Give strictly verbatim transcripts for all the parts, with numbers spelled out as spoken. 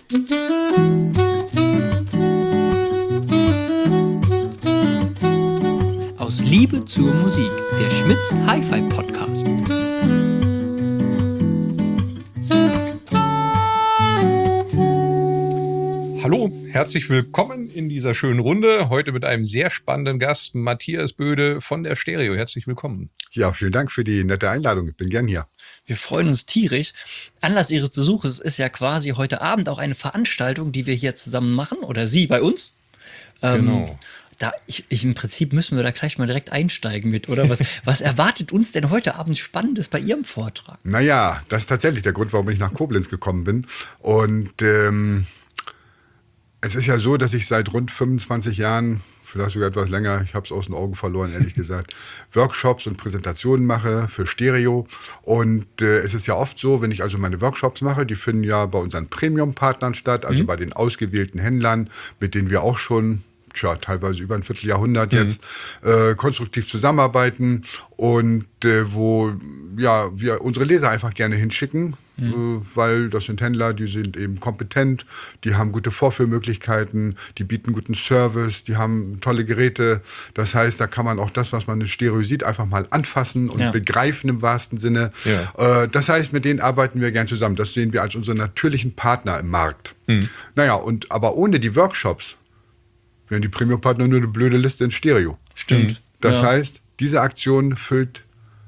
Aus Liebe zur Musik, der Schmitz Hi-Fi Podcast. Hallo, herzlich willkommen in dieser schönen Runde. Heute mit einem sehr spannenden Gast, Matthias Böde von der Stereo. Herzlich willkommen. Ja, vielen Dank für die nette Einladung. Ich bin gern hier. Wir freuen uns tierisch. Anlass Ihres Besuches ist ja quasi heute Abend auch eine Veranstaltung, die wir hier zusammen machen, oder Sie bei uns. Ähm, Genau. Da ich, ich, im Prinzip müssen wir da gleich mal direkt einsteigen mit, oder? Was, was erwartet uns denn heute Abend Spannendes bei Ihrem Vortrag? Naja, das ist tatsächlich der Grund, warum ich nach Koblenz gekommen bin. Und ähm, es ist ja so, dass ich seit rund fünfundzwanzig Jahren, vielleicht sogar etwas länger, ich habe es aus den Augen verloren, ehrlich gesagt, Workshops und Präsentationen mache für Stereo. Und äh, es ist ja oft so, wenn ich also meine Workshops mache, die finden ja bei unseren Premium-Partnern statt, also mhm. bei den ausgewählten Händlern, mit denen wir auch schon tja, teilweise über ein Vierteljahrhundert mhm. jetzt äh, konstruktiv zusammenarbeiten und äh, wo ja, wir unsere Leser einfach gerne hinschicken, mhm. äh, weil das sind Händler, die sind eben kompetent, die haben gute Vorführmmöglichkeiten, die bieten guten Service, die haben tolle Geräte. Das heißt, da kann man auch das, was man in Stereo sieht, einfach mal anfassen und ja. begreifen im wahrsten Sinne. Ja. Äh, das heißt, mit denen arbeiten wir gern zusammen. Das sehen wir als unsere natürlichen Partner im Markt. Mhm. Naja, und aber ohne die Workshops wären die Premium-Partner nur eine blöde Liste in Stereo. Stimmt. Das ja. heißt, diese Aktion füllt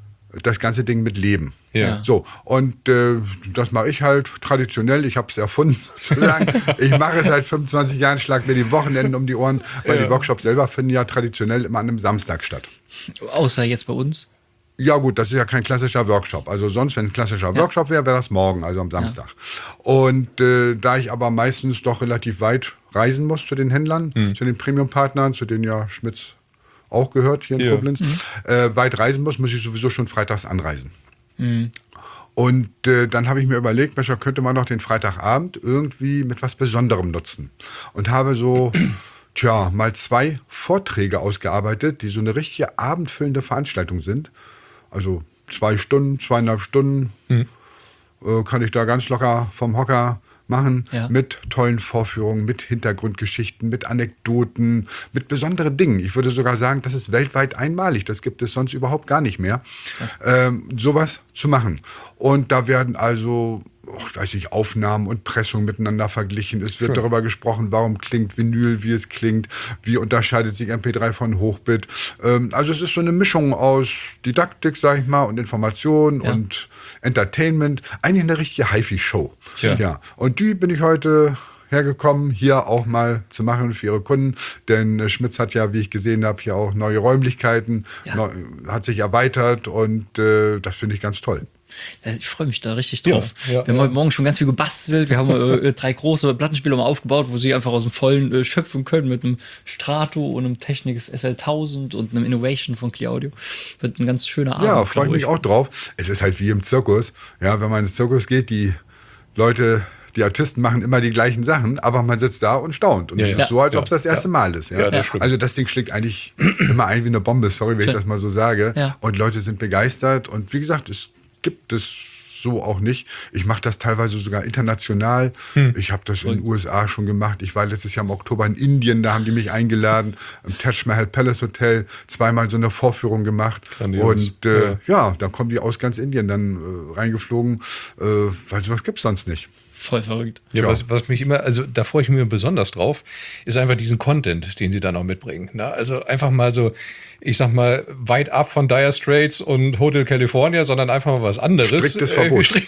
das ganze Ding mit Leben. Ja. So, und äh, das mache ich halt traditionell. Ich habe es erfunden, sozusagen. Ich mache es seit fünfundzwanzig Jahren, schlag mir die Wochenenden um die Ohren, weil ja. die Workshops selber finden ja traditionell immer an einem Samstag statt. Außer jetzt bei uns? Ja gut, das ist ja kein klassischer Workshop. Also sonst, wenn es ein klassischer ja. Workshop wäre, wäre das morgen, also am Samstag. Ja. Und äh, da ich aber meistens doch relativ weit reisen muss zu den Händlern, mhm. zu den Premium-Partnern, zu denen ja Schmitz auch gehört hier in ja. Koblenz, mhm. äh, weit reisen muss, muss ich sowieso schon freitags anreisen. Mhm. Und äh, dann habe ich mir überlegt, Mensch, könnte man noch den Freitagabend irgendwie mit was Besonderem nutzen. Und habe so, tja, mal zwei Vorträge ausgearbeitet, die so eine richtige abendfüllende Veranstaltung sind. Also zwei Stunden, zweieinhalb Stunden mhm. äh, kann ich da ganz locker vom Hocker machen, ja. mit tollen Vorführungen, mit Hintergrundgeschichten, mit Anekdoten, mit besonderen Dingen. Ich würde sogar sagen, das ist weltweit einmalig. Das gibt es sonst überhaupt gar nicht mehr, ähm, sowas zu machen. Und da werden also, oh, ich weiß nicht, Aufnahmen und Pressung miteinander verglichen. Es wird Schön. darüber gesprochen, warum klingt Vinyl, wie es klingt, wie unterscheidet sich M P drei von Hochbit. Ähm, also es ist so eine Mischung aus Didaktik, sag ich mal, und Information ja. und Entertainment. Eigentlich eine richtige Hi-Fi-Show. Ja. ja. Und die bin ich heute hergekommen, hier auch mal zu machen für ihre Kunden. Denn äh, Schmitz hat ja, wie ich gesehen habe, hier auch neue Räumlichkeiten, ja. neu, hat sich erweitert und äh, das finde ich ganz toll. Ich freue mich da richtig drauf. Ja, ja, wir haben ja. heute Morgen schon ganz viel gebastelt. Wir haben äh, drei große Plattenspieler mal aufgebaut, wo sie einfach aus dem Vollen äh, schöpfen können mit einem Strato und einem Technics S L tausend und einem Innovation von Claudio. Wird ein ganz schöner Abend. Ja, freue ich mich auch drauf. Es ist halt wie im Zirkus. Ja, wenn man ins Zirkus geht, die Leute, die Artisten machen immer die gleichen Sachen, aber man sitzt da und staunt. Und es ja, ist ja. so, als ob es das erste ja. Mal ist. Ja? Ja, das also das Ding schlägt eigentlich immer ein wie eine Bombe, sorry, wenn Schön. ich das mal so sage. Ja. Und Leute sind begeistert. Und wie gesagt, es gibt es so auch nicht. Ich mache das teilweise sogar international. Hm. Ich habe das in den U S A schon gemacht. Ich war letztes Jahr im Oktober in Indien, da haben die mich eingeladen, im Taj Mahal Palace Hotel, zweimal so eine Vorführung gemacht. Grandios. Und äh, ja. ja, dann kommen die aus ganz Indien dann äh, reingeflogen, äh, weil sowas gibt es sonst nicht. Voll verrückt. Ja, was, was mich immer, also da freue ich mich besonders drauf, ist einfach diesen Content, den sie dann auch mitbringen. Ne? Also einfach mal so, ich sag mal, weit ab von Dire Straits und Hotel California, sondern einfach mal was anderes. Striktes Verbot. Äh, strikt.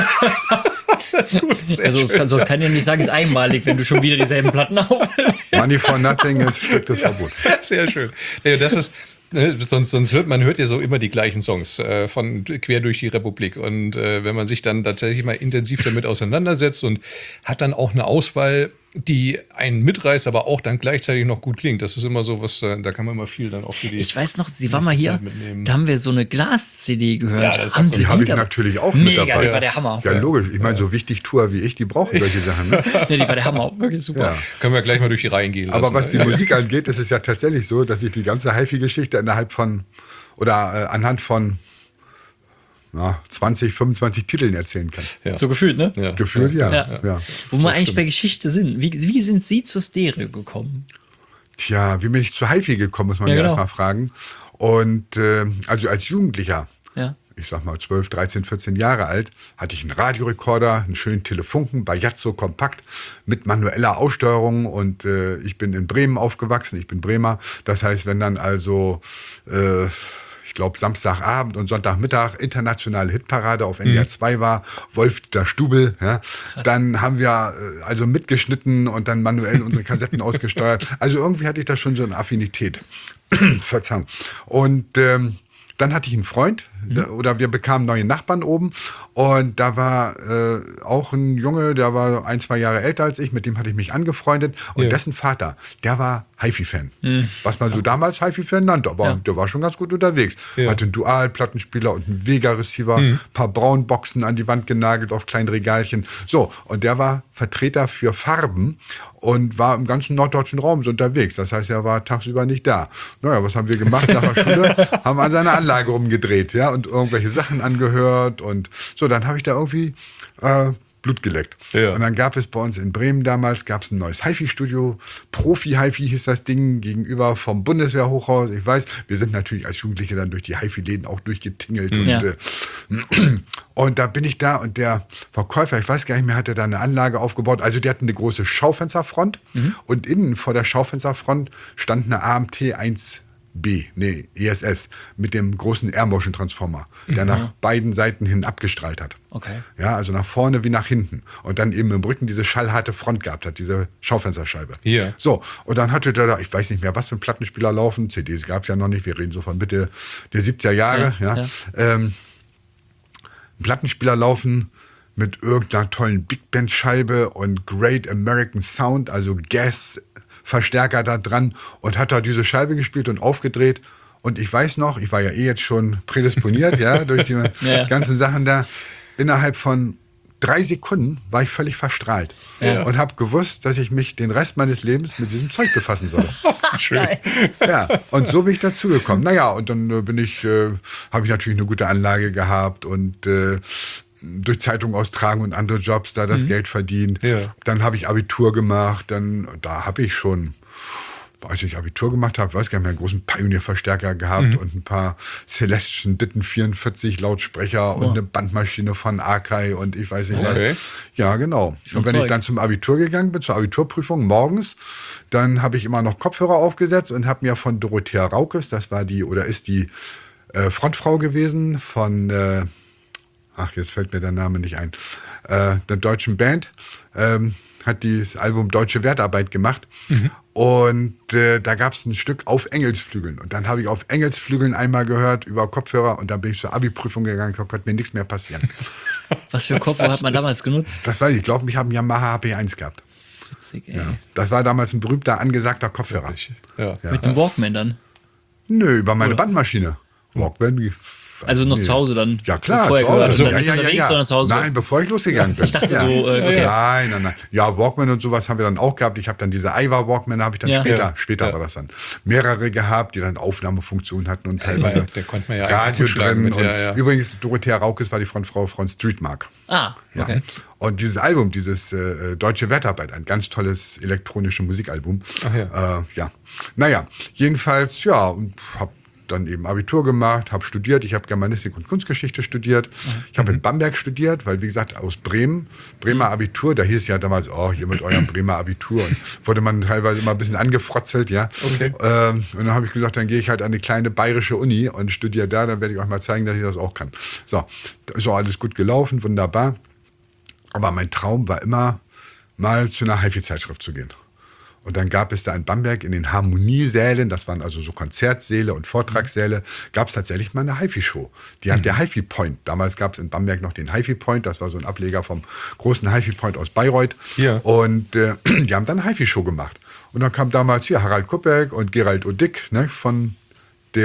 Das ist gut. Also das kann, sonst kann ich ja nicht sagen, es ist einmalig, wenn du schon wieder dieselben Platten aufhörst. Money for nothing ist striktes ja, Verbot. Sehr schön. Ja, das ist Ne, sonst, sonst hört man hört ja so immer die gleichen Songs äh, von quer durch die Republik. Und äh, wenn man sich dann tatsächlich mal intensiv damit auseinandersetzt und hat dann auch eine Auswahl, die einen mitreißt, aber auch dann gleichzeitig noch gut klingt. Das ist immer so was, da kann man mal viel dann auch für die. Ich weiß noch, Sie war mal hier, da haben wir so eine Glas-C D gehört. Ja, das haben Sie die habe ich natürlich auch mit mega, dabei. Die war der Hammer. Ja, logisch. Ich meine, so wichtig Tour wie ich, die brauchen solche Sachen. Ne? Ja, die war der Hammer. Wirklich super. Ja. Können wir gleich mal durch die Reihen gehen lassen. Aber was die Musik angeht, ist es ja tatsächlich so, dass ich die ganze HiFi-Geschichte innerhalb von, oder äh, anhand von na, zwanzig, fünfundzwanzig Titeln erzählen kann. Ja. So gefühlt, ne? Ja. Gefühlt, ja. Ja. ja. Wo wir eigentlich bei Geschichte sind. Wie, wie sind Sie zur Stereo gekommen? Tja, wie bin ich zu HiFi gekommen, muss man Ja, ja genau. erstmal fragen. Und äh, also als Jugendlicher, Ja. ich sag mal zwölf, dreizehn, vierzehn Jahre alt, hatte ich einen Radiorekorder, einen schönen Telefunken, Bajazzo kompakt mit manueller Aussteuerung und äh, ich bin in Bremen aufgewachsen, ich bin Bremer. Das heißt, wenn dann also, äh, ich glaube, Samstagabend und Sonntagmittag internationale Hitparade auf N D R zwei war, Wolf-Dieter Stubel, ja, dann haben wir äh, also mitgeschnitten und dann manuell unsere Kassetten ausgesteuert. Also irgendwie hatte ich da schon so eine Affinität. Verzeihung. Und ähm, dann hatte ich einen Freund, da, oder wir bekamen neue Nachbarn oben und da war äh, auch ein Junge, der war ein, zwei Jahre älter als ich, mit dem hatte ich mich angefreundet und Ja. dessen Vater, der war HiFi-Fan. Was man so damals HiFi-Fan nannte, aber Ja. der war schon ganz gut unterwegs. Ja. Hatte einen Dual-Plattenspieler und einen Vega-Receiver, ein paar Braunboxen an die Wand genagelt auf kleinen Regalchen. So, und der war Vertreter für Farben und war im ganzen norddeutschen Raum so unterwegs. Das heißt, er war tagsüber nicht da. Naja, was haben wir gemacht nach der Schule? Haben wir an seiner Anlage rumgedreht, ja, und irgendwelche Sachen angehört und so, dann habe ich da irgendwie äh, Blut geleckt. Ja. Und dann gab es bei uns in Bremen damals, gab es ein neues HiFi-Studio, Profi-HiFi hieß das Ding, gegenüber vom Bundeswehrhochhaus. Ich weiß, wir sind natürlich als Jugendliche dann durch die HiFi-Läden auch durchgetingelt. Und, Ja. äh, und da bin ich da und der Verkäufer, ich weiß gar nicht mehr, hatte da eine Anlage aufgebaut. Also die hatten eine große Schaufensterfront und innen vor der Schaufensterfront stand eine A M T eins B, nee, E S S, mit dem großen Air-Motion-Transformer, der nach beiden Seiten hin abgestrahlt hat. Okay. Ja, also nach vorne wie nach hinten. Und dann eben im Rücken diese schallharte Front gehabt hat, diese Schaufensterscheibe. Hier. So, und dann hatte der da, ich weiß nicht mehr, was für ein Plattenspieler laufen, C Ds gab es ja noch nicht, wir reden so von Mitte der siebziger Jahre, Ja, ja. ja. Ähm, einen Plattenspieler laufen mit irgendeiner tollen Big Band Scheibe und Great American Sound, also Gas Verstärker da dran und hat da diese Scheibe gespielt und aufgedreht. Und ich weiß noch, ich war ja eh jetzt schon prädisponiert, ja, durch die Ja. ganzen Sachen da. Innerhalb von drei Sekunden war ich völlig verstrahlt Ja. und habe gewusst, dass ich mich den Rest meines Lebens mit diesem Zeug befassen soll. Schön. Ja, und so bin ich dazugekommen. Naja, und dann äh, bin ich, äh, habe ich natürlich eine gute Anlage gehabt und äh, durch Zeitung austragen und andere Jobs da das Geld verdient. Ja. Dann habe ich Abitur gemacht, dann da habe ich schon, als ich Abitur gemacht habe, weiß gar nicht mehr, einen großen Pioneer-Verstärker gehabt und ein paar Celestion Ditten vierundvierzig Lautsprecher und eine Bandmaschine von Akai und ich weiß nicht Okay. was. Ja, genau. Und wenn Zeug. ich dann zum Abitur gegangen bin, zur Abiturprüfung morgens, dann habe ich immer noch Kopfhörer aufgesetzt und habe mir von Dorothea Raukes, das war die oder ist die äh, Frontfrau gewesen von äh, ach, jetzt fällt mir der Name nicht ein, äh, der deutschen Band, ähm, hat dieses Album Deutsche Wertarbeit gemacht. Und äh, da gab es ein Stück auf Engelsflügeln. Und dann habe ich auf Engelsflügeln einmal gehört über Kopfhörer und dann bin ich zur Abi-Prüfung gegangen, da konnte mir nichts mehr passieren. Was für Kopfhörer hat man damals genutzt? Das weiß ich, ich glaube, ich habe einen Yamaha H P eins gehabt. Witzig, ey. Ja. Das war damals ein berühmter, angesagter Kopfhörer. Ja. Ja. Mit dem Walkman dann. Nö, über meine Oder? Bandmaschine. Walkman. wie- Also noch nee. zu Hause dann. Ja, klar. Vorher zu Hause. gehört. Und dann ja, nicht ja, ja, unterwegs, ja. sondern zu Hause. Nein, bevor ich losgegangen bin. Ich dachte ja. so, äh, okay. Nein, nein, nein. Ja, Walkman und sowas haben wir dann auch gehabt. Ich habe dann diese Iva Walkman, habe ich dann Ja. später, Ja. später Ja. war das dann, mehrere gehabt, die dann Aufnahmefunktionen hatten und teilweise Ja, der konnte man ja Radio kaputt schlagen drin. mit, und ja, ja. Übrigens, Dorothea Raukes war die Frontfrau von Streetmark. Ah, Ja. okay. Und dieses Album, dieses äh, Deutsche Wertarbeit, ein ganz tolles elektronisches Musikalbum. Ach ja. Äh, ja. Naja, jedenfalls, ja, und habe dann eben Abitur gemacht, habe studiert. Ich habe Germanistik und Kunstgeschichte studiert. Ich habe in Bamberg studiert, weil, wie gesagt, aus Bremen, Bremer Abitur, da hieß ja damals, oh, hier mit eurem Bremer Abitur. Und wurde man teilweise immer ein bisschen angefrotzelt, ja. Okay. Ähm, und dann habe ich gesagt, dann gehe ich halt an eine kleine bayerische Uni und studiere da, dann werde ich euch mal zeigen, dass ich das auch kann. So, da ist auch alles gut gelaufen, wunderbar. Aber mein Traum war immer, mal zu einer HiFi-Zeitschrift zu gehen. Und dann gab es da in Bamberg in den Harmoniesälen, das waren also so Konzertsäle und Vortragssäle, gab es tatsächlich mal eine HiFi-Show. Die hat der HiFi Point. Damals gab es in Bamberg noch den HiFi Point, das war so ein Ableger vom großen HiFi Point aus Bayreuth. Ja. Und äh, die haben dann eine HiFi-Show gemacht. Und dann kam damals hier Harald Kuppeck und Gerald Odick, ne, von der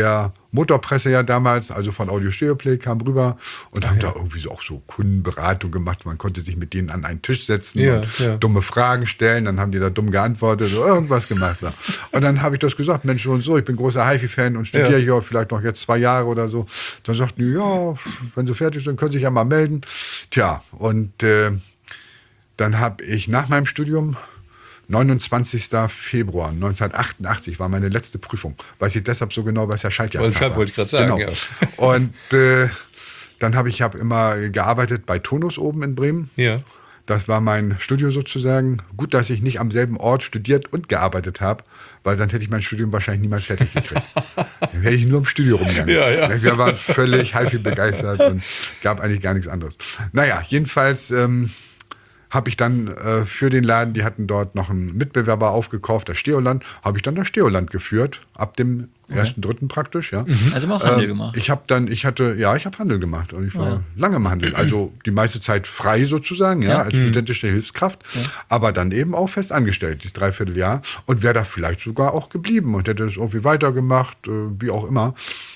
Motorpresse ja damals, also von Audio Stereo Play, kam rüber und haben da irgendwie so auch so Kundenberatung gemacht. Man konnte sich mit denen an einen Tisch setzen Ja, und ja. dumme Fragen stellen. Dann haben die da dumm geantwortet oder irgendwas gemacht. So. Und dann habe ich das gesagt, Mensch, so und so, ich bin großer HiFi-Fan und studiere Ja. hier vielleicht noch jetzt zwei Jahre oder so. Dann sagten die, ja, wenn sie fertig sind, können sie sich ja mal melden. Tja, und äh, dann habe ich nach meinem Studium, neunundzwanzigster Februar neunzehnhundertachtundachtzig war meine letzte Prüfung. Weiß ich deshalb so genau, weil es ja Schaltjahrstag war. Wollte ich gerade sagen, Genau. ja. Und äh, dann habe ich hab immer gearbeitet bei Tonus oben in Bremen. Ja. Das war mein Studio sozusagen. Gut, dass ich nicht am selben Ort studiert und gearbeitet habe, weil sonst hätte ich mein Studium wahrscheinlich niemals fertig gekriegt. Dann wäre ich nur im Studio rumgegangen. Ja, ja. Wir waren völlig HiFi begeistert und gab eigentlich gar nichts anderes. Naja, jedenfalls ähm, habe ich dann äh, für den Laden, die hatten dort noch einen Mitbewerber aufgekauft, das Steoland, habe ich dann das Steoland geführt, ab dem ersten dritten praktisch, ja. Also immer auch Handel Ähm, gemacht. Ich habe dann, ich hatte, ja, ich habe Handel gemacht und ich war Ja. lange im Handel. Also die meiste Zeit frei sozusagen, ja, Ja. als studentische Hilfskraft, aber dann eben auch fest angestellt, dieses Dreivierteljahr und wäre da vielleicht sogar auch geblieben und hätte es irgendwie weitergemacht, äh, wie auch immer.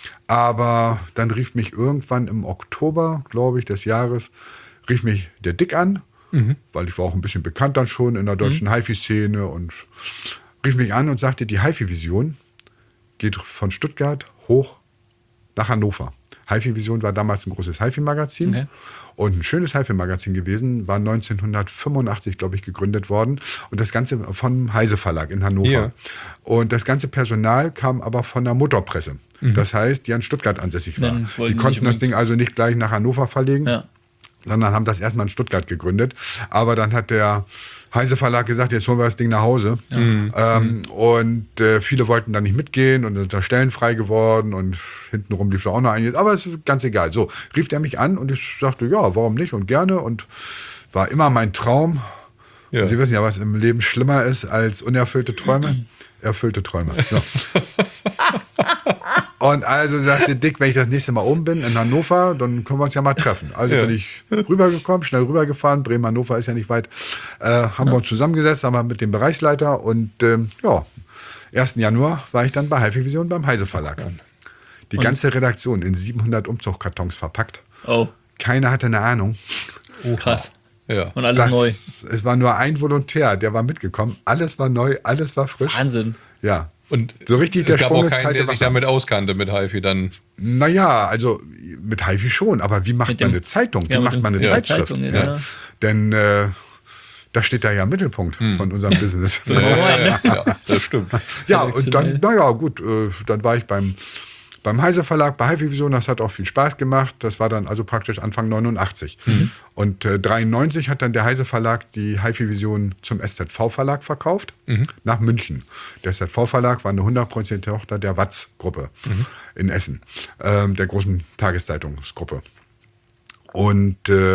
Aber dann rief mich irgendwann im Oktober, glaube ich, des Jahres, rief mich der Dick an, weil ich war auch ein bisschen bekannt dann schon in der deutschen HiFi-Szene und rief mich an und sagte, die HiFi-Vision geht von Stuttgart hoch nach Hannover. HiFi-Vision war damals ein großes HiFi-Magazin Okay. und ein schönes HiFi-Magazin gewesen, war neunzehnhundertfünfundachtzig, glaube ich, gegründet worden und das Ganze vom Heise Verlag in Hannover. Ja. Und das ganze Personal kam aber von der Motorpresse. Das heißt, die an Stuttgart ansässig war. Dann wollten Die die konnten nicht das Ding also nicht gleich nach Hannover verlegen, Ja. sondern haben das erstmal in Stuttgart gegründet. Aber dann hat der Heise Verlag gesagt, jetzt holen wir das Ding nach Hause. Ähm, und äh, viele wollten da nicht mitgehen und sind da Stellen frei geworden und hintenrum lief da auch noch einiges. Aber es ist ganz egal. So, rief der mich an und ich sagte, ja, warum nicht und gerne. Und war immer mein Traum. Ja. Und Sie wissen ja, was im Leben schlimmer ist als unerfüllte Träume. Erfüllte Träume. So. Und also sagte Dick, wenn ich das nächste Mal oben bin in Hannover, dann können wir uns ja mal treffen. Also Ja. bin ich rübergekommen, schnell rübergefahren. Bremen-Hannover ist ja nicht weit. Äh, haben wir uns zusammengesetzt, haben wir mit dem Bereichsleiter und ähm, ja, ersten Januar war ich dann bei HiFi-Vision beim Heise Verlag. Die ganze Redaktion in siebenhundert Umzugskartons verpackt. Oh, Keiner hatte eine Ahnung. krass. Ja. Und alles Das, neu. Es war nur ein Volontär, der war mitgekommen. Alles war neu, alles war frisch. Wahnsinn. Ja. Und So richtig es der gab Sprung auch ins keinen, kalte der sich Wasser. damit auskannte mit HiFi dann. Naja, also mit HiFi schon, aber wie macht Mit man dem- eine Zeitung? Wie Ja, mit macht dem- man eine ja, Zeitschrift? Zeitung, ja. Ja. Denn äh, das steht da ja im Mittelpunkt von unserem Business. Ja, ja, ja, ja, das stimmt. Ja, und dann, Redaktionell. naja, gut, äh, dann war ich beim, beim Heise Verlag, bei HiFi-Vision, das hat auch viel Spaß gemacht. Das war dann also praktisch Anfang neunundachtzig. Und äh, dreiundneunzig hat dann der Heise Verlag die HiFi-Vision zum S Z V-Verlag verkauft, nach München. Der S Z V-Verlag war eine hundertprozentige Tochter der Watz-Gruppe in Essen, ähm, der großen Tageszeitungsgruppe. Und äh,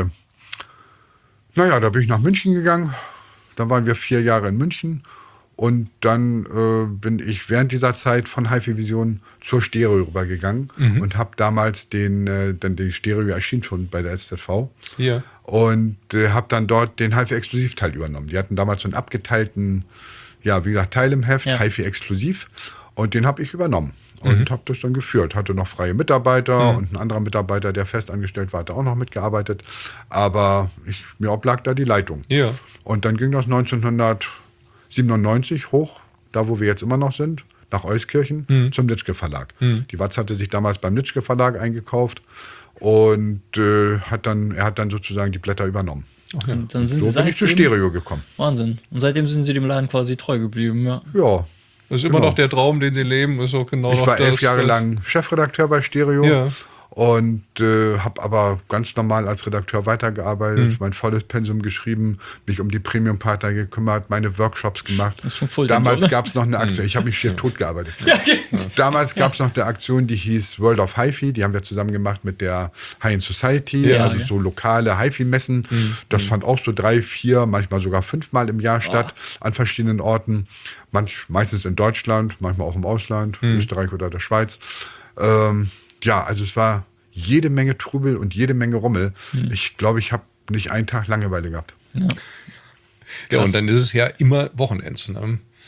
naja, da bin ich nach München gegangen. Dann waren wir vier Jahre in München. Und dann äh, bin ich während dieser Zeit von HiFi-Vision zur Stereo rübergegangen und habe damals den, äh, dann die Stereo erschien schon bei der S Z V. Ja. Und äh, habe dann dort den HiFi-Exklusivteil übernommen. Die hatten damals so einen abgeteilten, ja, wie gesagt, Teil im Heft, Ja. HiFi-Exklusiv. Und den habe ich übernommen und habe das dann geführt. Hatte noch freie Mitarbeiter und ein anderer Mitarbeiter, der festangestellt war, hat auch noch mitgearbeitet. Aber ich, mir oblag da die Leitung. Ja. Und dann ging das neunzehnhundertsiebenundneunzig hoch, da wo wir jetzt immer noch sind, nach Euskirchen zum Nitschke Verlag. Die Watz hatte sich damals beim Nitschke Verlag eingekauft und äh, hat dann, er hat dann sozusagen die Blätter übernommen. Und dann sind So sie bin ich zu seitdem, Stereo gekommen. Wahnsinn. Und seitdem sind sie dem Laden quasi treu geblieben, ja. Ja, Das ist immer Genau. noch der Traum, den sie leben. Ist auch genau ich noch war elf das, Jahre das- lang Chefredakteur bei Stereo. Ja. Und äh, habe aber ganz normal als Redakteur weitergearbeitet, Mhm. mein volles Pensum geschrieben, mich um die Premium-Partner gekümmert, meine Workshops gemacht. Das ist schon Fulltime, Damals ne? gab es noch eine Aktion, ich habe mich schier tot gearbeitet. Damals gab es noch eine Aktion, die hieß World of HiFi, die haben wir zusammen gemacht mit der High-End Society, Ja, also ja. so lokale HiFi-Messen. Das fand auch so drei, vier, manchmal sogar fünfmal im Jahr statt, an verschiedenen Orten. Manch, meistens in Deutschland, manchmal auch im Ausland, Österreich oder der Schweiz. Ähm, ja, also es war jede Menge Trubel und jede Menge Rummel. Ich glaube, ich habe nicht einen Tag Langeweile gehabt. Ja, und dann ist es ja immer Wochenends. Ne?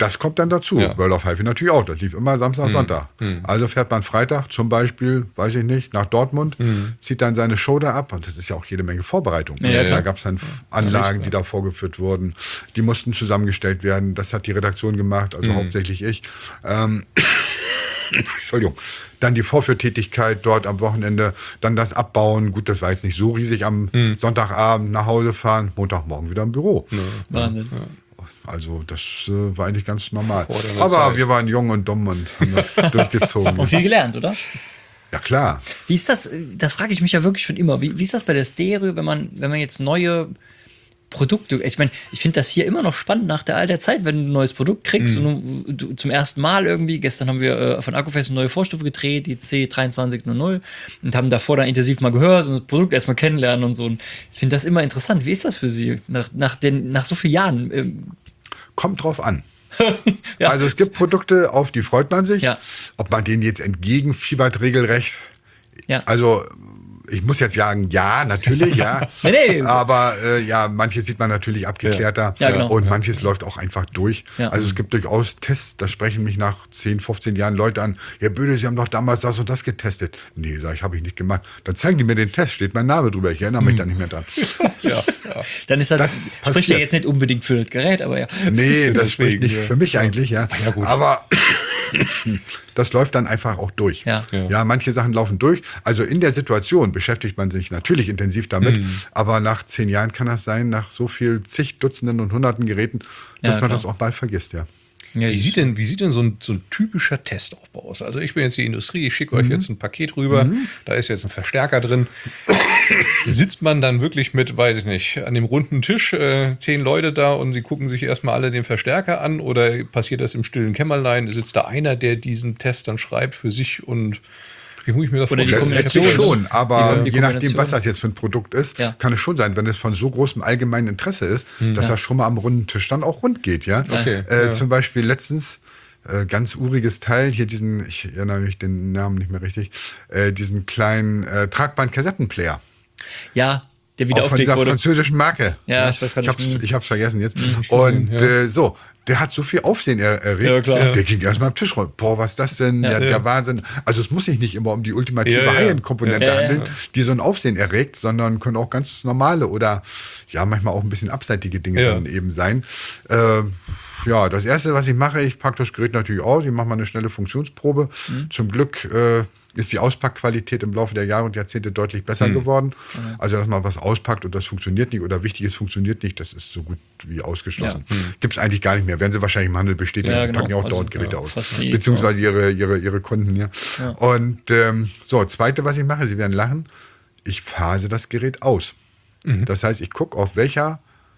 Das kommt dann dazu. Ja. World of Hi-Fi natürlich auch. Das lief immer Samstag, Mhm. Sonntag. Mhm. Also fährt man Freitag zum Beispiel, weiß ich nicht, nach Dortmund, Mhm. zieht dann seine Show da ab. Und das ist ja auch jede Menge Vorbereitung. Ja, ja, da klar. gab es dann Anlagen, Ja, die da vorgeführt wurden. Die mussten zusammengestellt werden. Das hat die Redaktion gemacht, also Mhm. hauptsächlich ich. Ähm, Entschuldigung. Dann die Vorführtätigkeit dort am Wochenende, dann das Abbauen. Gut, das war jetzt nicht so riesig, am Mhm. Sonntagabend nach Hause fahren, Montagmorgen wieder im Büro. Wahnsinn. Also das äh, war eigentlich ganz normal. Vor deiner Aber Zeit. wir waren jung und dumm und haben das durchgezogen. Und viel gelernt, oder? Ja klar. Wie ist das, das frage ich mich ja wirklich schon immer, wie, wie ist das bei der Stereo, wenn man, wenn man jetzt neue Produkte, ich meine, ich finde das hier immer noch spannend nach der all der Zeit, wenn du ein neues Produkt kriegst Mhm. und du, du zum ersten Mal irgendwie, gestern haben wir äh, von Akkufest eine neue Vorstufe gedreht, die C dreiundzwanzig null null und haben davor dann intensiv mal gehört und das Produkt erstmal kennenlernen und so. Und ich finde das immer interessant. Wie ist das für Sie nach, nach, den, nach so vielen Jahren? Ähm, Kommt drauf an. Ja. Also es gibt Produkte, auf die freut man sich. Ja. Ob man denen jetzt entgegenfiebert, regelrecht. ja. Also ich muss jetzt sagen, ja, natürlich, ja. Nee, nee. Aber äh, ja, manches sieht man natürlich abgeklärter Ja, genau. und manches läuft auch einfach durch. Ja. Also es gibt durchaus Tests, da sprechen mich nach zehn, fünfzehn Jahren Leute an, Herr Böde, Sie haben doch damals das und das getestet. Nee, sag ich, habe ich nicht gemacht. Dann zeigen die mir den Test, steht mein Name drüber, ich erinnere mich da nicht mehr dran. Ja, ja. Dann ist das, Das spricht ja passiert. jetzt nicht unbedingt für das Gerät, aber ja. Nee, das spricht nicht ja. für mich eigentlich, ja. Aber das läuft dann einfach auch durch. Ja. Ja. Ja, manche Sachen laufen durch. Also in der Situation beschäftigt man sich natürlich intensiv damit, Mhm. aber nach zehn Jahren kann das sein, nach so viel zig Dutzenden und hunderten Geräten, dass Ja, man klar. das auch mal vergisst, ja. ja Wie sieht denn, wie sieht denn so, ein, so ein typischer Testaufbau aus? Also ich bin jetzt die Industrie, ich schicke euch jetzt ein Paket rüber, da ist jetzt ein Verstärker drin. Sitzt man dann wirklich mit, weiß ich nicht, an dem runden Tisch, äh, zehn Leute da und sie gucken sich erstmal alle den Verstärker an oder passiert das im stillen Kämmerlein? Sitzt da einer, der diesen Test dann schreibt für sich und wie muss ich mir das Oder die vorstellen? Letztendlich Kombination, schon, aber die je nachdem, Kombination. was das jetzt für ein Produkt ist, Ja. kann es schon sein, wenn es von so großem allgemeinen Interesse ist, dass das schon mal am runden Tisch dann auch rund geht, ja. Okay, Äh, ja. Zum Beispiel letztens äh, ganz uriges Teil, hier diesen, ich erinnere mich den Namen nicht mehr richtig, äh, diesen kleinen äh, tragbaren Kassettenplayer. Ja, der wieder Auch von aufgelegt dieser wurde. französischen Marke. Ja, ich weiß gar Ich hab's, nicht. ich hab's vergessen jetzt. Und ja. äh, so, der hat so viel Aufsehen er erregt. Ja, klar. Der ging erstmal am Tisch runter. Boah, was ist das denn? Ja. der, Ja. der Wahnsinn. Also es muss sich nicht immer um die ultimative Ja, ja. High-End-Komponente Ja, ja, handeln, ja. die so ein Aufsehen erregt, sondern können auch ganz normale oder ja, manchmal auch ein bisschen abseitige Dinge Ja. dann eben sein. Äh, ja, das Erste, was ich mache, ich packe das Gerät natürlich aus, ich mache mal eine schnelle Funktionsprobe. Mhm. Zum Glück äh, ist die Auspackqualität im Laufe der Jahre und Jahrzehnte deutlich besser Mhm. geworden. Also, dass man was auspackt und das funktioniert nicht oder Wichtiges funktioniert nicht, das ist so gut wie ausgeschlossen. Ja. Gibt es eigentlich gar nicht mehr. Werden sie wahrscheinlich im Handel bestätigen. Ja, sie genau. packen ja auch Also, dauernd Geräte ja, aus. fast nie. Beziehungsweise ihre, ihre, ihre Kunden, ja. Ja. Und ähm, so, zweite, was ich mache, Sie werden lachen, ich phase das Gerät aus. Das heißt, ich gucke, auf welcher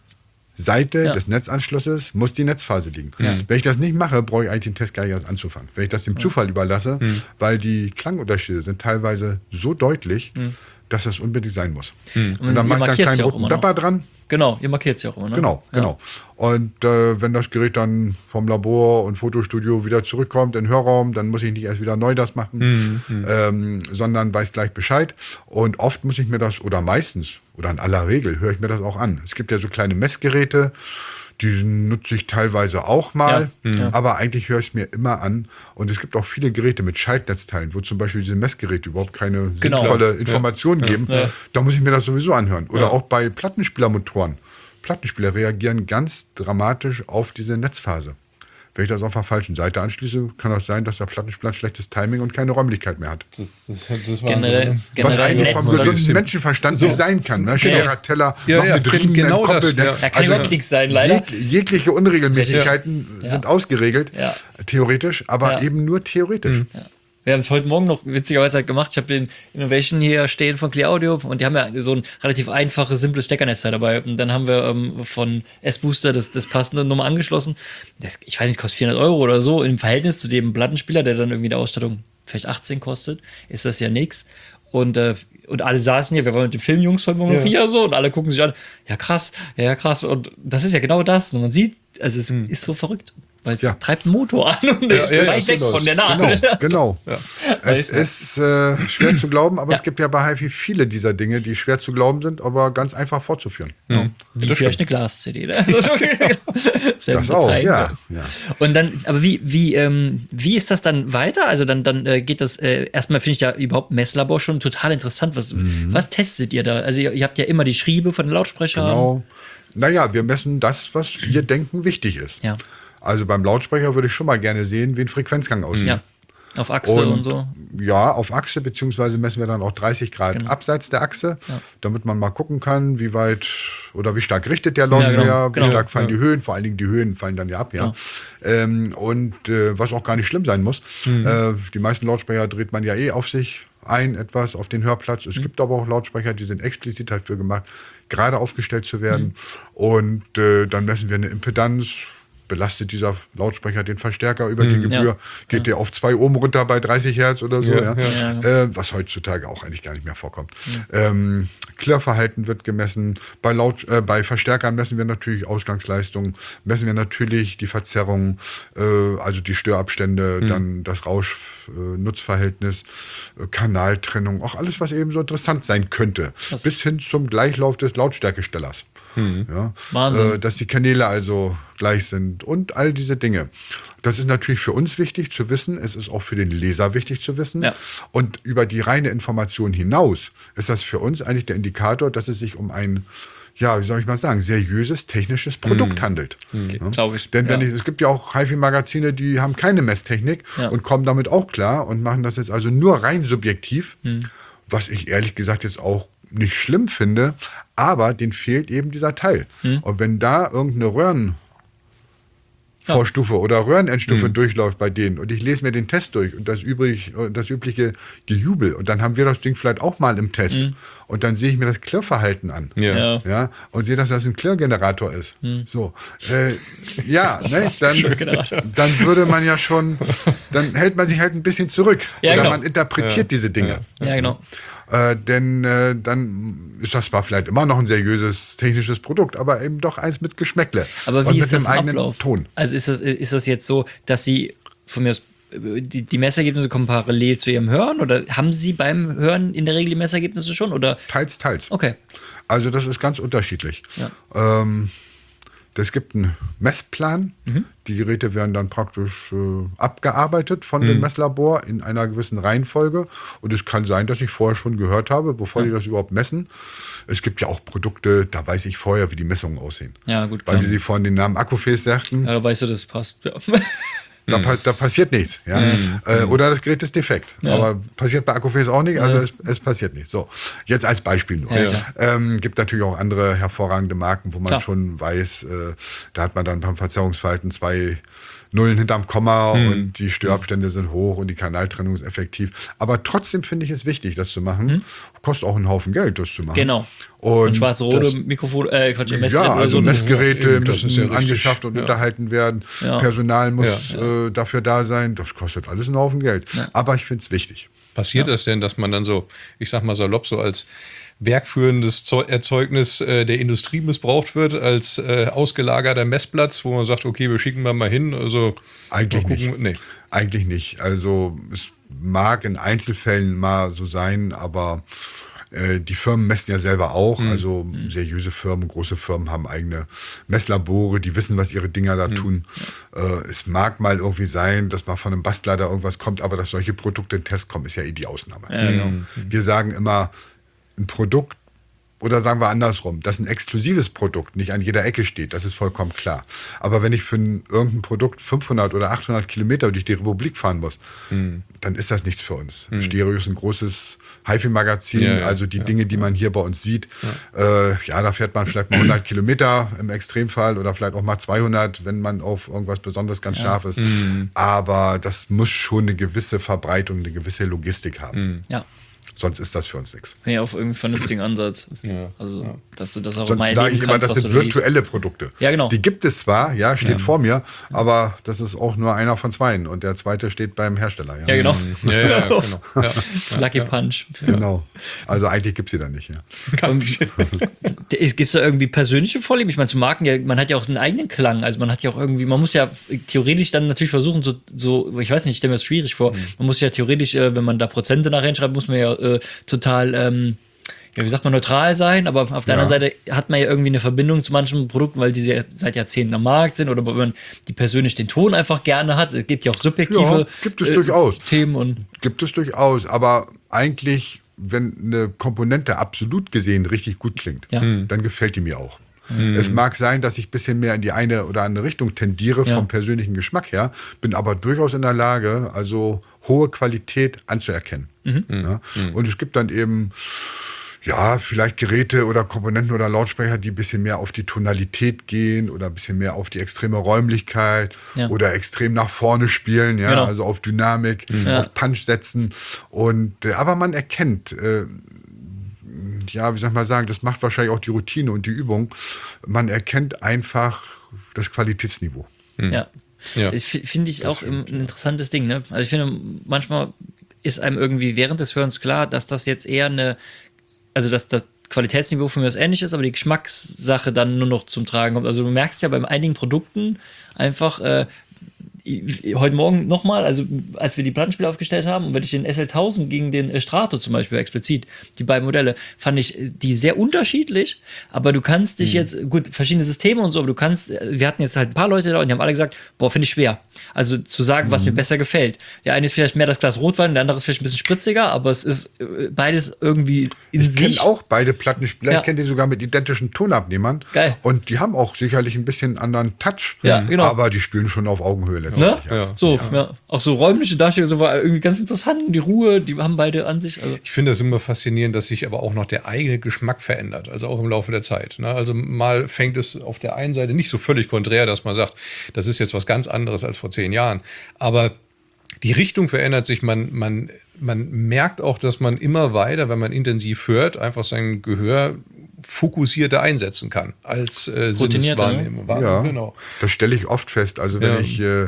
Seite Ja. des Netzanschlusses muss die Netzphase liegen. Wenn ich das nicht mache, brauche ich eigentlich den Test gar nicht erst anzufangen. Wenn ich das dem Zufall überlasse, weil die Klangunterschiede sind teilweise so deutlich, dass das unbedingt sein muss. Und, Und dann ihr mache ich da einen markiert kleinen sie auch roten immer noch. Dapper dran. Genau, ihr markiert sie auch immer, ne? Genau, Ja. genau. Und äh, wenn das Gerät dann vom Labor und Fotostudio wieder zurückkommt in den Hörraum, dann muss ich nicht erst wieder neu das machen, ähm, sondern weiß gleich Bescheid. Und oft muss ich mir das, oder meistens, oder in aller Regel, höre ich mir das auch an. Es gibt ja so kleine Messgeräte, die nutze ich teilweise auch mal, Ja, ja. aber eigentlich höre ich es mir immer an. Und es gibt auch viele Geräte mit Schaltnetzteilen, wo zum Beispiel diese Messgeräte überhaupt keine Genau. sinnvolle Informationen geben. Ja. Da muss ich mir das sowieso anhören. Oder Ja. auch bei Plattenspielermotoren. Plattenspieler reagieren ganz dramatisch auf diese Netzphase. Wenn ich das auf der falschen Seite anschließe, kann das sein, dass der Plattenspieler ein schlechtes Timing und keine Räumlichkeit mehr hat. Das, das, das war Generell, so, Was generell eigentlich Netz, vom was- gesunden Menschenverstand So. nicht sein kann. Ne? Schwerer Teller, Ja, noch ja, mit gen- Riemen genau entkoppelt. das, Ne? ja. Ja, kann überhaupt nichts sein, leider. Jeg jegliche Unregelmäßigkeiten Ja. sind ausgeregelt, Ja. theoretisch, aber Ja. eben nur theoretisch. Wir haben es heute Morgen noch witzigerweise halt gemacht. Ich habe den Innovation hier stehen von Clear Audio und die haben ja so ein relativ einfaches, simples Steckernetzteil dabei. Und dann haben wir ähm, von S-Booster das, das passende Nummer angeschlossen. Das, ich weiß nicht, kostet vierhundert Euro oder so. Im Verhältnis zu dem Plattenspieler, der dann irgendwie die Ausstattung vielleicht achtzehn kostet, ist das ja nix. Und, äh, und alle saßen hier, wir waren mit den Filmjungs von Morgen Ja. ja. so und alle gucken sich an, ja krass, ja krass. Und das ist ja genau das. Und man sieht, also es ist so verrückt. weil es Ja. treibt einen Motor an und Ja, ist ja, weit weg genau. von der Nadel. Genau, genau. Es ist äh, schwer zu glauben, aber Ja. es gibt ja bei HiFi viele dieser Dinge, die schwer zu glauben sind, aber ganz einfach fortzuführen. Wie vielleicht eine Glas-C D. Ne? Das auch, ja, ja. Und dann, aber wie, wie, ähm, wie ist das dann weiter? Also dann, dann äh, geht das, äh, erstmal finde ich ja überhaupt Messlabor schon total interessant. Was, Mhm. was testet ihr da? Also ihr, ihr habt ja immer die Schriebe von den Lautsprechern. Genau. Naja, wir messen das, was wir denken wichtig ist. Ja. Also beim Lautsprecher würde ich schon mal gerne sehen, wie ein Frequenzgang aussieht. Ja. Auf Achse und, Und so. ja, auf Achse, beziehungsweise messen wir dann auch dreißig Grad Genau. abseits der Achse, Ja. damit man mal gucken kann, wie weit oder wie stark richtet der Lautsprecher, genau, genau. wie stark fallen die Höhen, vor allen Dingen die Höhen fallen dann ja ab, ja. Ähm, und äh, was auch gar nicht schlimm sein muss. Mhm. Äh, die meisten Lautsprecher dreht man ja eh auf sich ein, etwas auf den Hörplatz. Mhm. Es gibt aber auch Lautsprecher, die sind explizit dafür gemacht, gerade aufgestellt zu werden. Mhm. Und äh, dann messen wir eine Impedanz. Belastet dieser Lautsprecher den Verstärker über die Gebühr, Ja. geht der auf zwei Ohm runter bei dreißig Hertz oder so, Ja, ja. ja. Äh, was heutzutage auch eigentlich gar nicht mehr vorkommt. Ähm, Klirrverhalten wird gemessen, bei, Laut, äh, bei Verstärkern messen wir natürlich Ausgangsleistung, messen wir natürlich die Verzerrung, äh, also die Störabstände, dann das Rausch-Nutzverhältnis, äh, Kanaltrennung, auch alles, was eben so interessant sein könnte, Krass. bis hin zum Gleichlauf des Lautstärkestellers. Ja, Wahnsinn. Äh, dass die Kanäle also gleich sind und all diese Dinge. Das ist natürlich für uns wichtig zu wissen. Es ist auch für den Leser wichtig zu wissen. Ja. Und über die reine Information hinaus ist das für uns eigentlich der Indikator, dass es sich um ein, ja, wie soll ich mal sagen, seriöses technisches Produkt handelt. Ja? Glaube ich. Denn wenn ja. ich, es gibt ja auch HiFi-Magazine, die haben keine Messtechnik Ja. und kommen damit auch klar und machen das jetzt also nur rein subjektiv, Hm. was ich ehrlich gesagt jetzt auch nicht schlimm finde, aber denen fehlt eben dieser Teil. Hm. Und wenn da irgendeine Röhren Vorstufe oder Röhrenendstufe durchläuft bei denen und ich lese mir den Test durch und das, übrig, das übliche Gejubel und dann haben wir das Ding vielleicht auch mal im Test und dann sehe ich mir das Klirrverhalten an. Ja. Ja. Ja, und sehe, dass das ein Klirrgenerator ist. So, äh, ja, ne, dann, Klirrgenerator. dann würde man ja schon, dann hält man sich halt ein bisschen zurück. Ja, oder genau. man interpretiert diese Dinge. Ja, genau. Äh, denn äh, dann ist das zwar vielleicht immer noch ein seriöses technisches Produkt, aber eben doch eins mit Geschmäckle. Aber und wie mit ist das einem im eigenen Ablauf? Ton. Also ist das, ist das jetzt so, dass Sie von mir aus die, die Messergebnisse kommen parallel zu Ihrem Hören oder haben Sie beim Hören in der Regel die Messergebnisse schon? Oder? Teils, teils. Okay. Also das ist ganz unterschiedlich. Ja. Ähm, es gibt einen Messplan. Die Geräte werden dann praktisch äh, abgearbeitet von dem Messlabor in einer gewissen Reihenfolge. Und es kann sein, dass ich vorher schon gehört habe, bevor die das überhaupt messen. Es gibt ja auch Produkte, da weiß ich vorher, wie die Messungen aussehen. Ja, gut, Weil klar. die sie vorhin den Namen Akkufäß sagten. Ja, da weißt du, das passt. Ja. Da, pa da passiert nichts. Ja? Äh, oder das Gerät ist defekt. Ja. Aber passiert bei Akkufäß auch nicht, also es, es passiert nicht. So, jetzt als Beispiel nur. Ja, ähm, gibt natürlich auch andere hervorragende Marken, wo man Klar. schon weiß, äh, da hat man dann beim Verzerrungsverhalten zwei Nullen hinterm Komma und die Störabstände sind hoch und die Kanaltrennung ist effektiv. Aber trotzdem finde ich es wichtig, das zu machen. Kostet auch einen Haufen Geld, das zu machen. Genau. Und Und schwarz-rote Mikrofon, äh, Quatsch, Messgerät ja, oder also so. Messgeräte Ja, das müssen ist ja richtig. angeschafft und Ja. unterhalten werden. Ja. Personal muss Äh, dafür da sein. Das kostet alles einen Haufen Geld. Aber ich finde es wichtig. Passiert das denn, dass man dann so, ich sag mal salopp, so als werkführendes Zeu- Erzeugnis äh, der Industrie missbraucht wird, als äh, ausgelagerter Messplatz, wo man sagt, okay, wir schicken wir mal hin, also Eigentlich mal gucken. nicht. Nee. Eigentlich nicht. Also es mag in Einzelfällen mal so sein, aber äh, die Firmen messen ja selber auch. Also seriöse Firmen, große Firmen haben eigene Messlabore, die wissen, was ihre Dinger da tun. Äh, es mag mal irgendwie sein, dass mal von einem Bastler da irgendwas kommt, aber dass solche Produkte in Test kommen, ist ja eh die Ausnahme. Ja, genau. Wir sagen immer, ein Produkt, oder sagen wir andersrum, dass ein exklusives Produkt nicht an jeder Ecke steht, das ist vollkommen klar. Aber wenn ich für ein, irgendein Produkt fünfhundert oder achthundert Kilometer durch die Republik fahren muss, dann ist das nichts für uns. Stereo ist ein großes HiFi-Magazin, Ja, ja, also die Dinge, die man hier bei uns sieht, ja. Äh, ja, da fährt man vielleicht mal hundert Kilometer im Extremfall oder vielleicht auch mal zweihundert, wenn man auf irgendwas Besonderes ganz scharf ist. Aber das muss schon eine gewisse Verbreitung, eine gewisse Logistik haben. Ja. Sonst ist das für uns nichts. Ja, auf irgendwie vernünftigen Ansatz. Ja, Also, ja. dass du das auch Sonst mal sage erleben ich immer, kannst, das was sind du liest. virtuelle Produkte. Ja, genau. Die gibt es zwar, ja, steht vor mir, aber das ist auch nur einer von zweien und der zweite steht beim Hersteller. Ja, genau. Ja, ja, genau. Ja. Lucky Punch. Genau. Also eigentlich gibt es sie dann nicht. Ja. Gibt es da irgendwie persönliche Vorlieben? Ich meine, zu Marken, ja, man hat ja auch einen eigenen Klang. Also man hat ja auch irgendwie, man muss ja theoretisch dann natürlich versuchen, so, so ich weiß nicht, ich stelle mir das schwierig vor. Mhm. Man muss ja theoretisch, äh, wenn man da Prozente nachher schreibt, muss man ja äh, total, ähm, ja, wie sagt man, neutral sein. Aber auf der Ja. anderen Seite hat man ja irgendwie eine Verbindung zu manchen Produkten, weil die ja seit Jahrzehnten am Markt sind oder weil man die persönlich den Ton einfach gerne hat. Es gibt ja auch subjektive Ja, gibt es äh, durchaus. Themen. Und Gibt es durchaus, aber eigentlich, wenn eine Komponente absolut gesehen richtig gut klingt, Ja. Mhm. dann gefällt die mir auch. Es mag sein, dass ich ein bisschen mehr in die eine oder andere Richtung tendiere Ja. vom persönlichen Geschmack her, bin aber durchaus in der Lage, also hohe Qualität anzuerkennen. Ja? Und es gibt dann eben ja, vielleicht Geräte oder Komponenten oder Lautsprecher, die ein bisschen mehr auf die Tonalität gehen oder ein bisschen mehr auf die extreme Räumlichkeit Ja. oder extrem nach vorne spielen, ja, Genau. also auf Dynamik, Ja. auf Punch setzen. Und äh, aber man erkennt, äh, ja, wie soll ich mal sagen, das macht wahrscheinlich auch die Routine und die Übung. Man erkennt einfach das Qualitätsniveau. ja. Ja. Das f- finde ich auch ein interessantes Ding. Ne? Also ich finde, manchmal ist einem irgendwie während des Hörens klar, dass das jetzt eher eine, also dass das Qualitätsniveau von mir aus ähnlich ist, aber die Geschmackssache dann nur noch zum Tragen kommt. Also du merkst ja bei einigen Produkten einfach, äh, heute Morgen nochmal, also als wir die Plattenspieler aufgestellt haben und wenn ich den S L tausend gegen den äh, Strato zum Beispiel explizit, die beiden Modelle, fand ich äh, die sehr unterschiedlich, aber du kannst dich jetzt, gut, verschiedene Systeme und so, aber du kannst, äh, wir hatten jetzt halt ein paar Leute da und die haben alle gesagt, boah, finde ich schwer. Also zu sagen, was mir besser gefällt. Der eine ist vielleicht mehr das Glas Rotwein, der andere ist vielleicht ein bisschen spritziger, aber es ist äh, beides irgendwie in Ich kenne sich. auch beide Plattenspieler, Ja. ich kenne die sogar mit identischen Tonabnehmern. Geil. Und die haben auch sicherlich ein bisschen anderen Touch, Ja, genau. aber die spielen schon auf Augenhöhe letztendlich. Ne? Ja. So, ja. Auch so räumliche Darstellung, so war irgendwie ganz interessant. Die Ruhe, die haben beide an sich. Also. Ich finde das immer faszinierend, dass sich aber auch noch der eigene Geschmack verändert, also auch im Laufe der Zeit. Ne? Also mal fängt es auf der einen Seite nicht so völlig konträr, dass man sagt, das ist jetzt was ganz anderes als vor zehn Jahren. Aber die Richtung verändert sich, man, man, man merkt auch, dass man immer weiter, wenn man intensiv hört, einfach sein Gehör fokussierter einsetzen kann als äh, Routinierter, Sinneswahrnehmung. Ja, Genau. das stelle ich oft fest. Also wenn Ja. ich äh,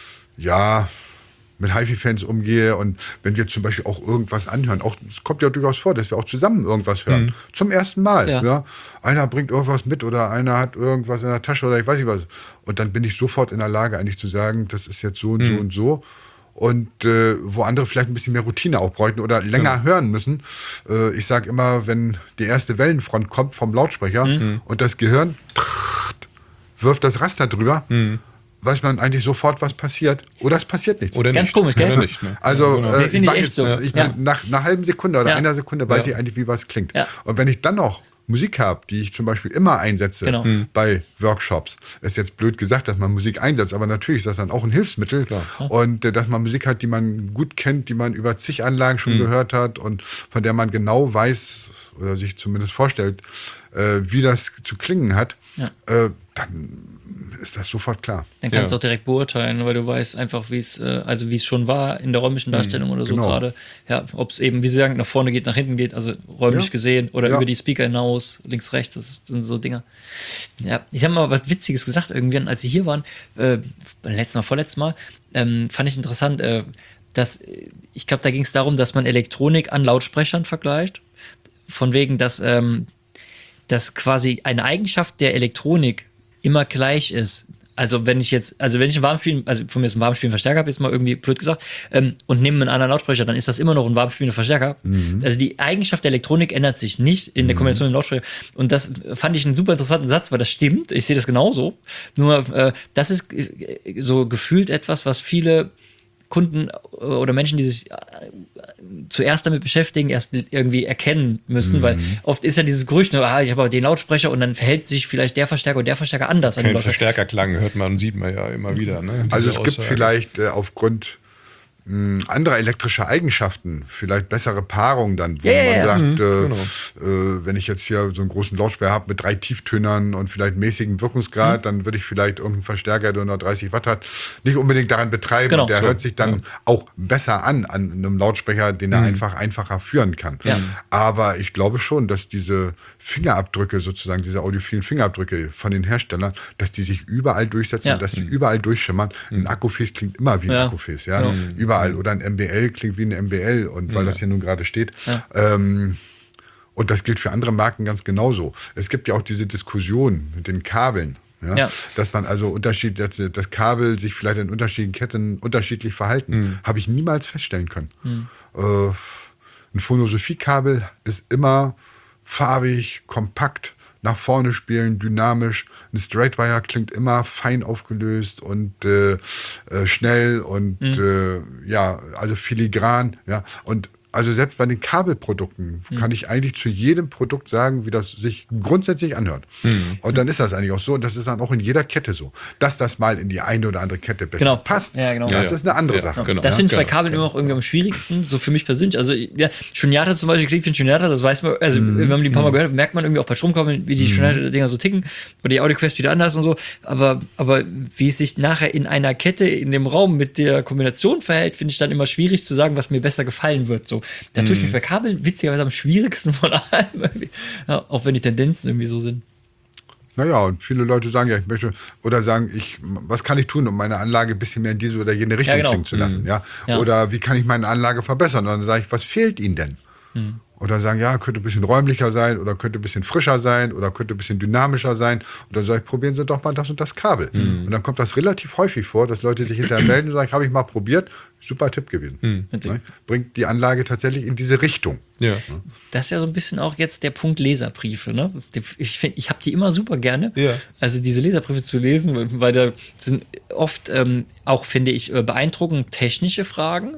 ja mit HiFi-Fans umgehe und wenn wir zum Beispiel auch irgendwas anhören, auch es kommt ja durchaus vor, dass wir auch zusammen irgendwas hören. Zum ersten Mal. Ja. Ja. Einer bringt irgendwas mit oder einer hat irgendwas in der Tasche oder ich weiß nicht was. Und dann bin ich sofort in der Lage, eigentlich zu sagen, das ist jetzt so und so und so. Und äh, wo andere vielleicht ein bisschen mehr Routine auch bräuchten oder länger hören müssen. Äh, ich sage immer, wenn die erste Wellenfront kommt vom Lautsprecher und das Gehirn trrrt, wirft das Raster drüber, weiß man eigentlich sofort, was passiert. Oder es passiert nichts. Oder Ganz nicht. komisch, gell? Oder nicht, ne? Also Ja, genau. äh, Nee, ich finde ich mach echt jetzt, so. ich Ja. bin nach einer halben Sekunde oder Ja. einer Sekunde weiß Ja. ich eigentlich, wie was klingt. Ja. Und wenn ich dann noch Musik habe, die ich zum Beispiel immer einsetze Genau. bei Workshops, ist jetzt blöd gesagt, dass man Musik einsetzt, aber natürlich ist das dann auch ein Hilfsmittel. Und äh, dass man Musik hat, die man gut kennt, die man über zig Anlagen schon gehört hat und von der man genau weiß oder sich zumindest vorstellt, äh, wie das zu klingen hat, Ja. äh, dann ist das sofort klar. Dann kannst du Ja. auch direkt beurteilen, weil du weißt einfach, wie es, äh, also wie es schon war in der räumlichen Darstellung oder so genau. gerade. Ja, ob es eben, wie Sie sagen, nach vorne geht, nach hinten geht, also räumlich Ja. gesehen oder Ja. über die Speaker hinaus, links, rechts, das sind so Dinge. Ja, ich habe mal was Witziges gesagt, irgendwann, als Sie hier waren, äh, beim letzten Mal, vorletztes Mal, ähm, fand ich interessant, äh, dass, äh, ich glaube, da ging es darum, dass man Elektronik an Lautsprechern vergleicht. Von wegen, dass, ähm, dass quasi eine Eigenschaft der Elektronik immer gleich ist. Also wenn ich jetzt, also wenn ich einen Warmspielen, also von mir ist ein Warmspielen Verstärker, habe ich jetzt mal irgendwie blöd gesagt, ähm, und nehme einen anderen Lautsprecher, dann ist das immer noch ein warmspielender Verstärker. Also die Eigenschaft der Elektronik ändert sich nicht in der Kombination mit dem Lautsprecher. Und das fand ich einen super interessanten Satz, weil das stimmt. Ich sehe das genauso. Nur äh, das ist äh, so gefühlt etwas, was viele Kunden oder Menschen, die sich zuerst damit beschäftigen, erst irgendwie erkennen müssen, weil oft ist ja dieses Gerücht, ne, ah, ich habe aber den Lautsprecher und dann verhält sich vielleicht der Verstärker und der Verstärker anders an den Kein Lautsprecher. Verstärkerklang hört man, sieht man ja immer wieder. Ne? Also es Diese gibt Aussage. vielleicht äh, aufgrund mh, andere elektrische Eigenschaften, vielleicht bessere Paarung dann, wo Ja, ja, man ja. sagt, Mhm, äh, genau. äh, wenn ich jetzt hier so einen großen Lautsprecher habe mit drei Tieftönern und vielleicht mäßigem Wirkungsgrad, dann würde ich vielleicht irgendeinen Verstärker, der nur dreißig Watt hat, nicht unbedingt daran betreiben. Genau. Und der So, hört sich dann auch besser an, an einem Lautsprecher, den er einfach einfacher führen kann. Ja. Aber ich glaube schon, dass diese Fingerabdrücke sozusagen, diese audiophilen Fingerabdrücke von den Herstellern, dass die sich überall durchsetzen, Ja. und dass die überall durchschimmern. Ein Akkuface klingt immer wie ein Ja. Akkuface, ja. Ja. Überall. Oder ein M B L klingt wie ein M B L, und weil das hier nun gerade steht. Ja. Ähm, und das gilt für andere Marken ganz genauso. Es gibt ja auch diese Diskussion mit den Kabeln. Ja, Ja. dass man also Unterschied, dass das Kabel sich vielleicht in unterschiedlichen Ketten unterschiedlich verhalten, habe ich niemals feststellen können. Äh, ein Phonosophie-Kabel ist immer farbig, kompakt, nach vorne spielen, dynamisch. Ein Straightwire klingt immer fein aufgelöst und äh, äh, schnell und äh, ja, also filigran. Ja, und also selbst bei den Kabelprodukten kann ich eigentlich zu jedem Produkt sagen, wie das sich grundsätzlich anhört. Und dann ist das eigentlich auch so, und das ist dann auch in jeder Kette so. Dass das mal in die eine oder andere Kette besser Genau. passt, Ja, genau. das Ja, ja. ist eine andere Ja, Sache. genau. Das finde ich bei genau, Kabeln immer noch irgendwie am schwierigsten, so für mich persönlich. Also, ja, Shunyata zum Beispiel, klingt wie ein Shunyata, das weiß man, also, Mhm. wenn man die ein paar Mal gehört hat, merkt man irgendwie auch bei Stromkabeln, wie die Shunyata-Dinger so ticken, oder die AudioQuest wieder anders und so. Aber, aber wie es sich nachher in einer Kette in dem Raum mit der Kombination verhält, finde ich dann immer schwierig zu sagen, was mir besser gefallen wird. So, da tue ich mich bei Kabeln witzigerweise am schwierigsten von allem, irgendwie. Ja, auch wenn die Tendenzen irgendwie so sind. Naja, und viele Leute sagen ja, ich möchte, oder sagen, ich, was kann ich tun, um meine Anlage ein bisschen mehr in diese oder jene Richtung Ja, genau. klingen zu lassen? Ja? Ja. Oder wie kann ich meine Anlage verbessern? Und dann sage ich, was fehlt Ihnen denn? Oder sagen, ja, könnte ein bisschen räumlicher sein oder könnte ein bisschen frischer sein oder könnte ein bisschen dynamischer sein. Und dann sage ich, probieren Sie doch mal das und das Kabel. Und dann kommt das relativ häufig vor, dass Leute sich hinterher melden und sagen, habe ich mal probiert, super Tipp gewesen. Ne? Bringt die Anlage tatsächlich in diese Richtung. Ja. Das ist ja so ein bisschen auch jetzt der Punkt Leserbriefe. Ne? Ich, find, ich habe die immer super gerne. Ja. Also diese Leserbriefe zu lesen, weil da sind oft ähm, auch, finde ich, äh, beeindruckend technische Fragen,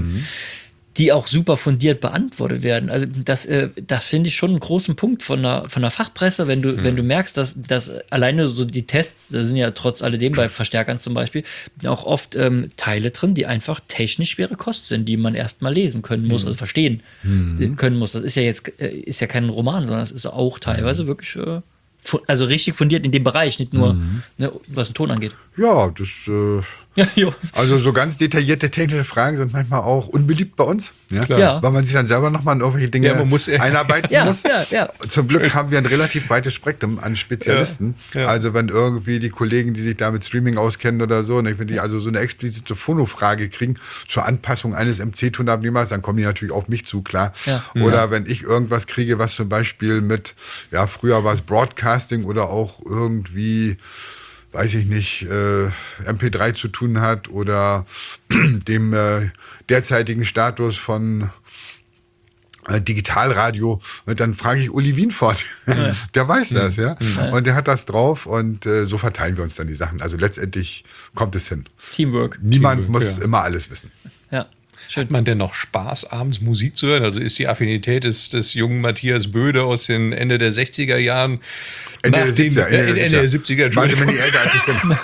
die auch super fundiert beantwortet werden. Also das, äh, das finde ich schon einen großen Punkt von der, von der Fachpresse, wenn du, wenn du merkst, dass, dass alleine so die Tests, da sind ja trotz alledem bei Verstärkern zum Beispiel auch oft ähm, Teile drin, die einfach technisch schwere Kost sind, die man erstmal lesen können muss, also verstehen können muss. Das ist ja jetzt äh, ist ja kein Roman, sondern das ist auch teilweise wirklich äh, fu- also richtig fundiert in dem Bereich, nicht nur ne, was den Ton angeht. Ja, das. Äh Ja, jo. Also so ganz detaillierte technische Fragen sind manchmal auch unbeliebt bei uns, ja? Klar. Ja. Weil man sich dann selber nochmal in irgendwelche Dinge Ja, man muss- einarbeiten Ja, muss. ja, ja. Zum Glück haben wir ein relativ breites Spektrum an Spezialisten. Ja, ja. Also wenn irgendwie die Kollegen, die sich da mit Streaming auskennen oder so, ne, wenn die also so eine explizite Phono-Frage kriegen zur Anpassung eines M C-Tonabnehmers, dann kommen die natürlich auf mich zu, klar. Ja. Oder wenn ich irgendwas kriege, was zum Beispiel mit, ja, früher war es Broadcasting oder auch irgendwie, weiß ich nicht, äh, M P drei zu tun hat oder dem äh, derzeitigen Status von äh, Digitalradio, und dann frage ich Uli Wienfort, der weiß das, ja, und der hat das drauf, und äh, so verteilen wir uns dann die Sachen. Also letztendlich kommt es hin. Teamwork. Niemand Teamwork, muss ja. immer alles wissen. Ja, schön. Hat man denn noch Spaß, abends Musik zu hören? Also ist die Affinität des, des jungen Matthias Böde aus den Ende der sechziger Jahren Ende nach der dem- siebziger, äh, Ende der siebziger, Manche bin Entschuldigung. ich älter als ich bin.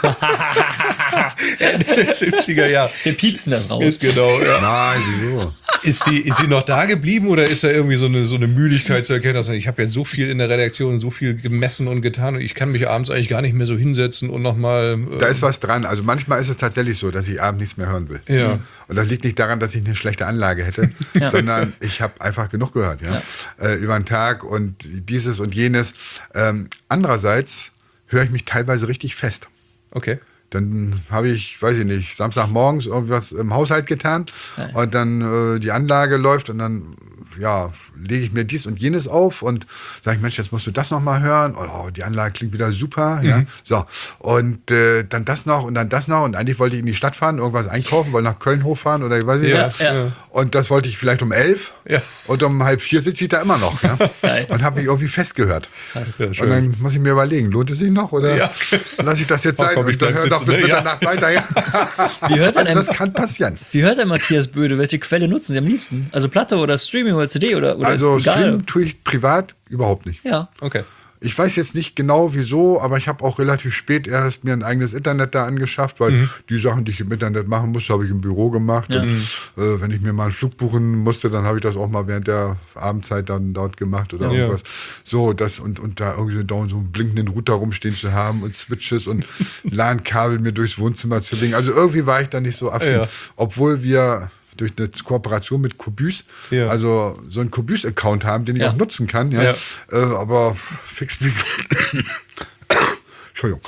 Ende der siebziger Jahre. Wir piepsen das raus. Ist genau, ja. Nein, wieso? Ist die, ist sie noch da geblieben oder ist da irgendwie so eine, so eine Müdigkeit zu erkennen, dass ich habe jetzt so viel in der Redaktion, so viel gemessen und getan und ich kann mich abends eigentlich gar nicht mehr so hinsetzen und nochmal. Äh, Da ist was dran. Also manchmal ist es tatsächlich so, dass ich abends nichts mehr hören will. Ja. Und das liegt nicht daran, dass ich eine schlechte Anlage hätte, sondern ich habe einfach genug gehört, ja, Äh, über den Tag und dieses und jenes. Ähm, andererseits höre ich mich teilweise richtig fest. Okay. Dann habe ich, weiß ich nicht, Samstagmorgens irgendwas im Haushalt getan und dann äh, die Anlage läuft und dann ja, lege ich mir dies und jenes auf und sage ich, Mensch, jetzt musst du das noch mal hören. Oh, die Anlage klingt wieder super. Ja. So, und äh, dann das noch und dann das noch. Und eigentlich wollte ich in die Stadt fahren, irgendwas einkaufen, wollte nach Köln hochfahren oder ich weiß nicht. Ja, was. ja. Und das wollte ich vielleicht um elf. Ja. Und um halb vier sitze ich da immer noch. Ja. Geil. Und habe mich irgendwie festgehört. Ja, Und schön. dann muss ich mir überlegen, lohnt es sich noch oder Ja. lasse ich das jetzt Ach, sein komm, ich und dann bleib höre noch sitzen, bis ne? Ja. Mitternacht weiter. Ja. Wie hört denn Also das ein, kann passieren. wie hört der Matthias Böde? Welche Quelle nutzen Sie am liebsten? Also Platte oder Streaming oder C D oder, oder Also ist egal? streamen tue ich privat überhaupt nicht. Ja. Okay. Ich weiß jetzt nicht genau wieso, aber ich habe auch relativ spät erst mir ein eigenes Internet da angeschafft, weil mhm. die Sachen, die ich im Internet machen musste, habe ich im Büro gemacht. Ja. Und, äh, wenn ich mir mal einen Flug buchen musste, dann habe ich das auch mal während der Abendzeit dann dort gemacht oder ja. irgendwas. So, das und, und da irgendwie so einen blinkenden Router rumstehen zu haben und Switches und LAN-Kabel mir durchs Wohnzimmer zu legen. Also irgendwie war ich da nicht so affin, ja. obwohl wir durch eine Kooperation mit Cobus, ja. also so einen Cobus-Account haben, den ich ja. auch nutzen kann. Ja. Ja. Äh, aber FixMig Entschuldigung.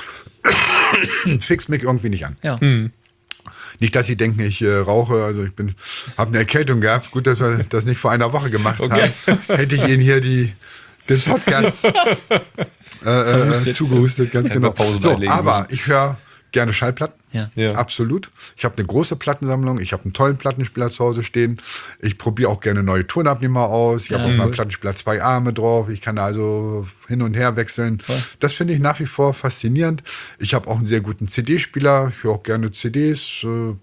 FixMig irgendwie nicht an. Ja. Hm. Nicht, dass Sie denken, ich äh, rauche, also ich bin, habe eine Erkältung gehabt. Gut, dass wir das nicht vor einer Woche gemacht okay. haben. Hätte ich Ihnen hier die, den Podcast äh, äh, zugehustet, ganz ja, genau. So, aber müssen. Ich höre gerne Schallplatten. Ja. Ja. Absolut. Ich habe eine große Plattensammlung. Ich habe einen tollen Plattenspieler zu Hause stehen. Ich probiere auch gerne neue Tonabnehmer aus. Ich ja, habe auch mal Plattenspieler zwei Arme drauf. Ich kann also hin und her wechseln. Voll. Das finde ich nach wie vor faszinierend. Ich habe auch einen sehr guten C D-Spieler. Ich höre auch gerne C Ds. Schön.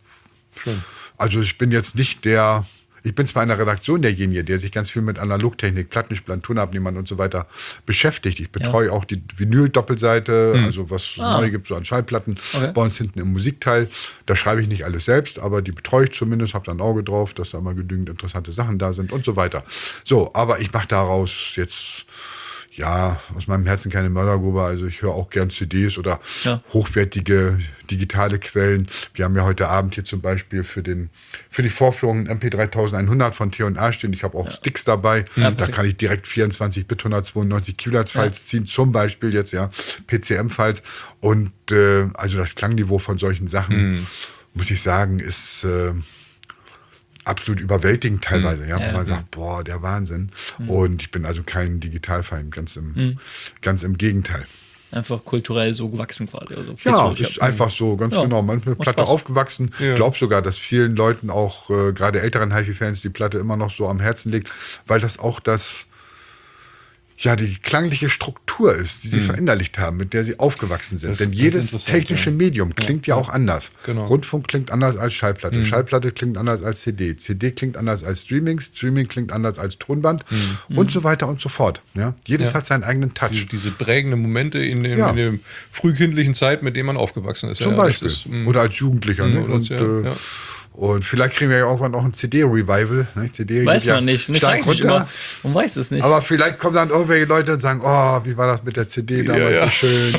Also ich bin jetzt nicht der... Ich bin zwar in der Redaktion derjenige, der sich ganz viel mit Analogtechnik, Plattenspielern, Tonabnehmern und so weiter beschäftigt. Ich betreue ja. auch die Vinyl-Doppelseite, hm. also was ah. neu gibt so an Schallplatten. Okay. Bei uns hinten im Musikteil. Da schreibe ich nicht alles selbst, aber die betreue ich zumindest, habe da ein Auge drauf, dass da mal genügend interessante Sachen da sind und so weiter. So, aber ich mache daraus jetzt... Ja, aus meinem Herzen keine Mördergrube. Also ich höre auch gern C Ds oder ja. hochwertige digitale Quellen. Wir haben ja heute Abend hier zum Beispiel für, den, für die Vorführung M P dreitausendeinhundert von T und A stehen. Ich habe auch ja. Sticks dabei. Ja, da kann ich direkt vierundzwanzig Bit hundertzweiundneunzig Kilohertz-Files ja. ziehen. Zum Beispiel jetzt ja P C M-Files. Und äh, also das Klangniveau von solchen Sachen, mhm. muss ich sagen, ist... Äh, absolut überwältigend teilweise, mhm. ja, wo ja, man ja. sagt, boah, der Wahnsinn. Mhm. Und ich bin also kein Digitalfeind, ganz im, mhm. ganz im Gegenteil. Einfach kulturell so gewachsen quasi. Also ja, ist hab, einfach so, ganz ja, genau. Man ist mit Platte Spaß. aufgewachsen. Ich ja. glaube sogar, dass vielen Leuten, auch äh, gerade älteren HiFi-Fans, die Platte immer noch so am Herzen liegt, weil das auch das ja, die klangliche Struktur ist, die sie mhm. verinnerlicht haben, mit der sie aufgewachsen sind. Das, Denn jedes technische ja. Medium klingt ja, ja auch anders. Genau. Rundfunk klingt anders als Schallplatte. Mhm. Schallplatte klingt anders als C D. C D klingt anders als Streaming. Streaming klingt anders als Tonband mhm. und so weiter und so fort. Ja? Jedes ja. hat seinen eigenen Touch. Die, diese prägenden Momente in, dem, ja. in der frühkindlichen Zeit, mit denen man aufgewachsen ist. Zum ja, Beispiel. Ist, oder als Jugendlicher. Ne? Und, ja, äh, ja. Und vielleicht kriegen wir ja irgendwann auch ein C D-Revival. Ne? C D weiß geht man ja nicht. Stark runter. Man weiß es nicht. Aber vielleicht kommen dann irgendwelche Leute und sagen, oh, wie war das mit der C D damals ja, ja. so schön.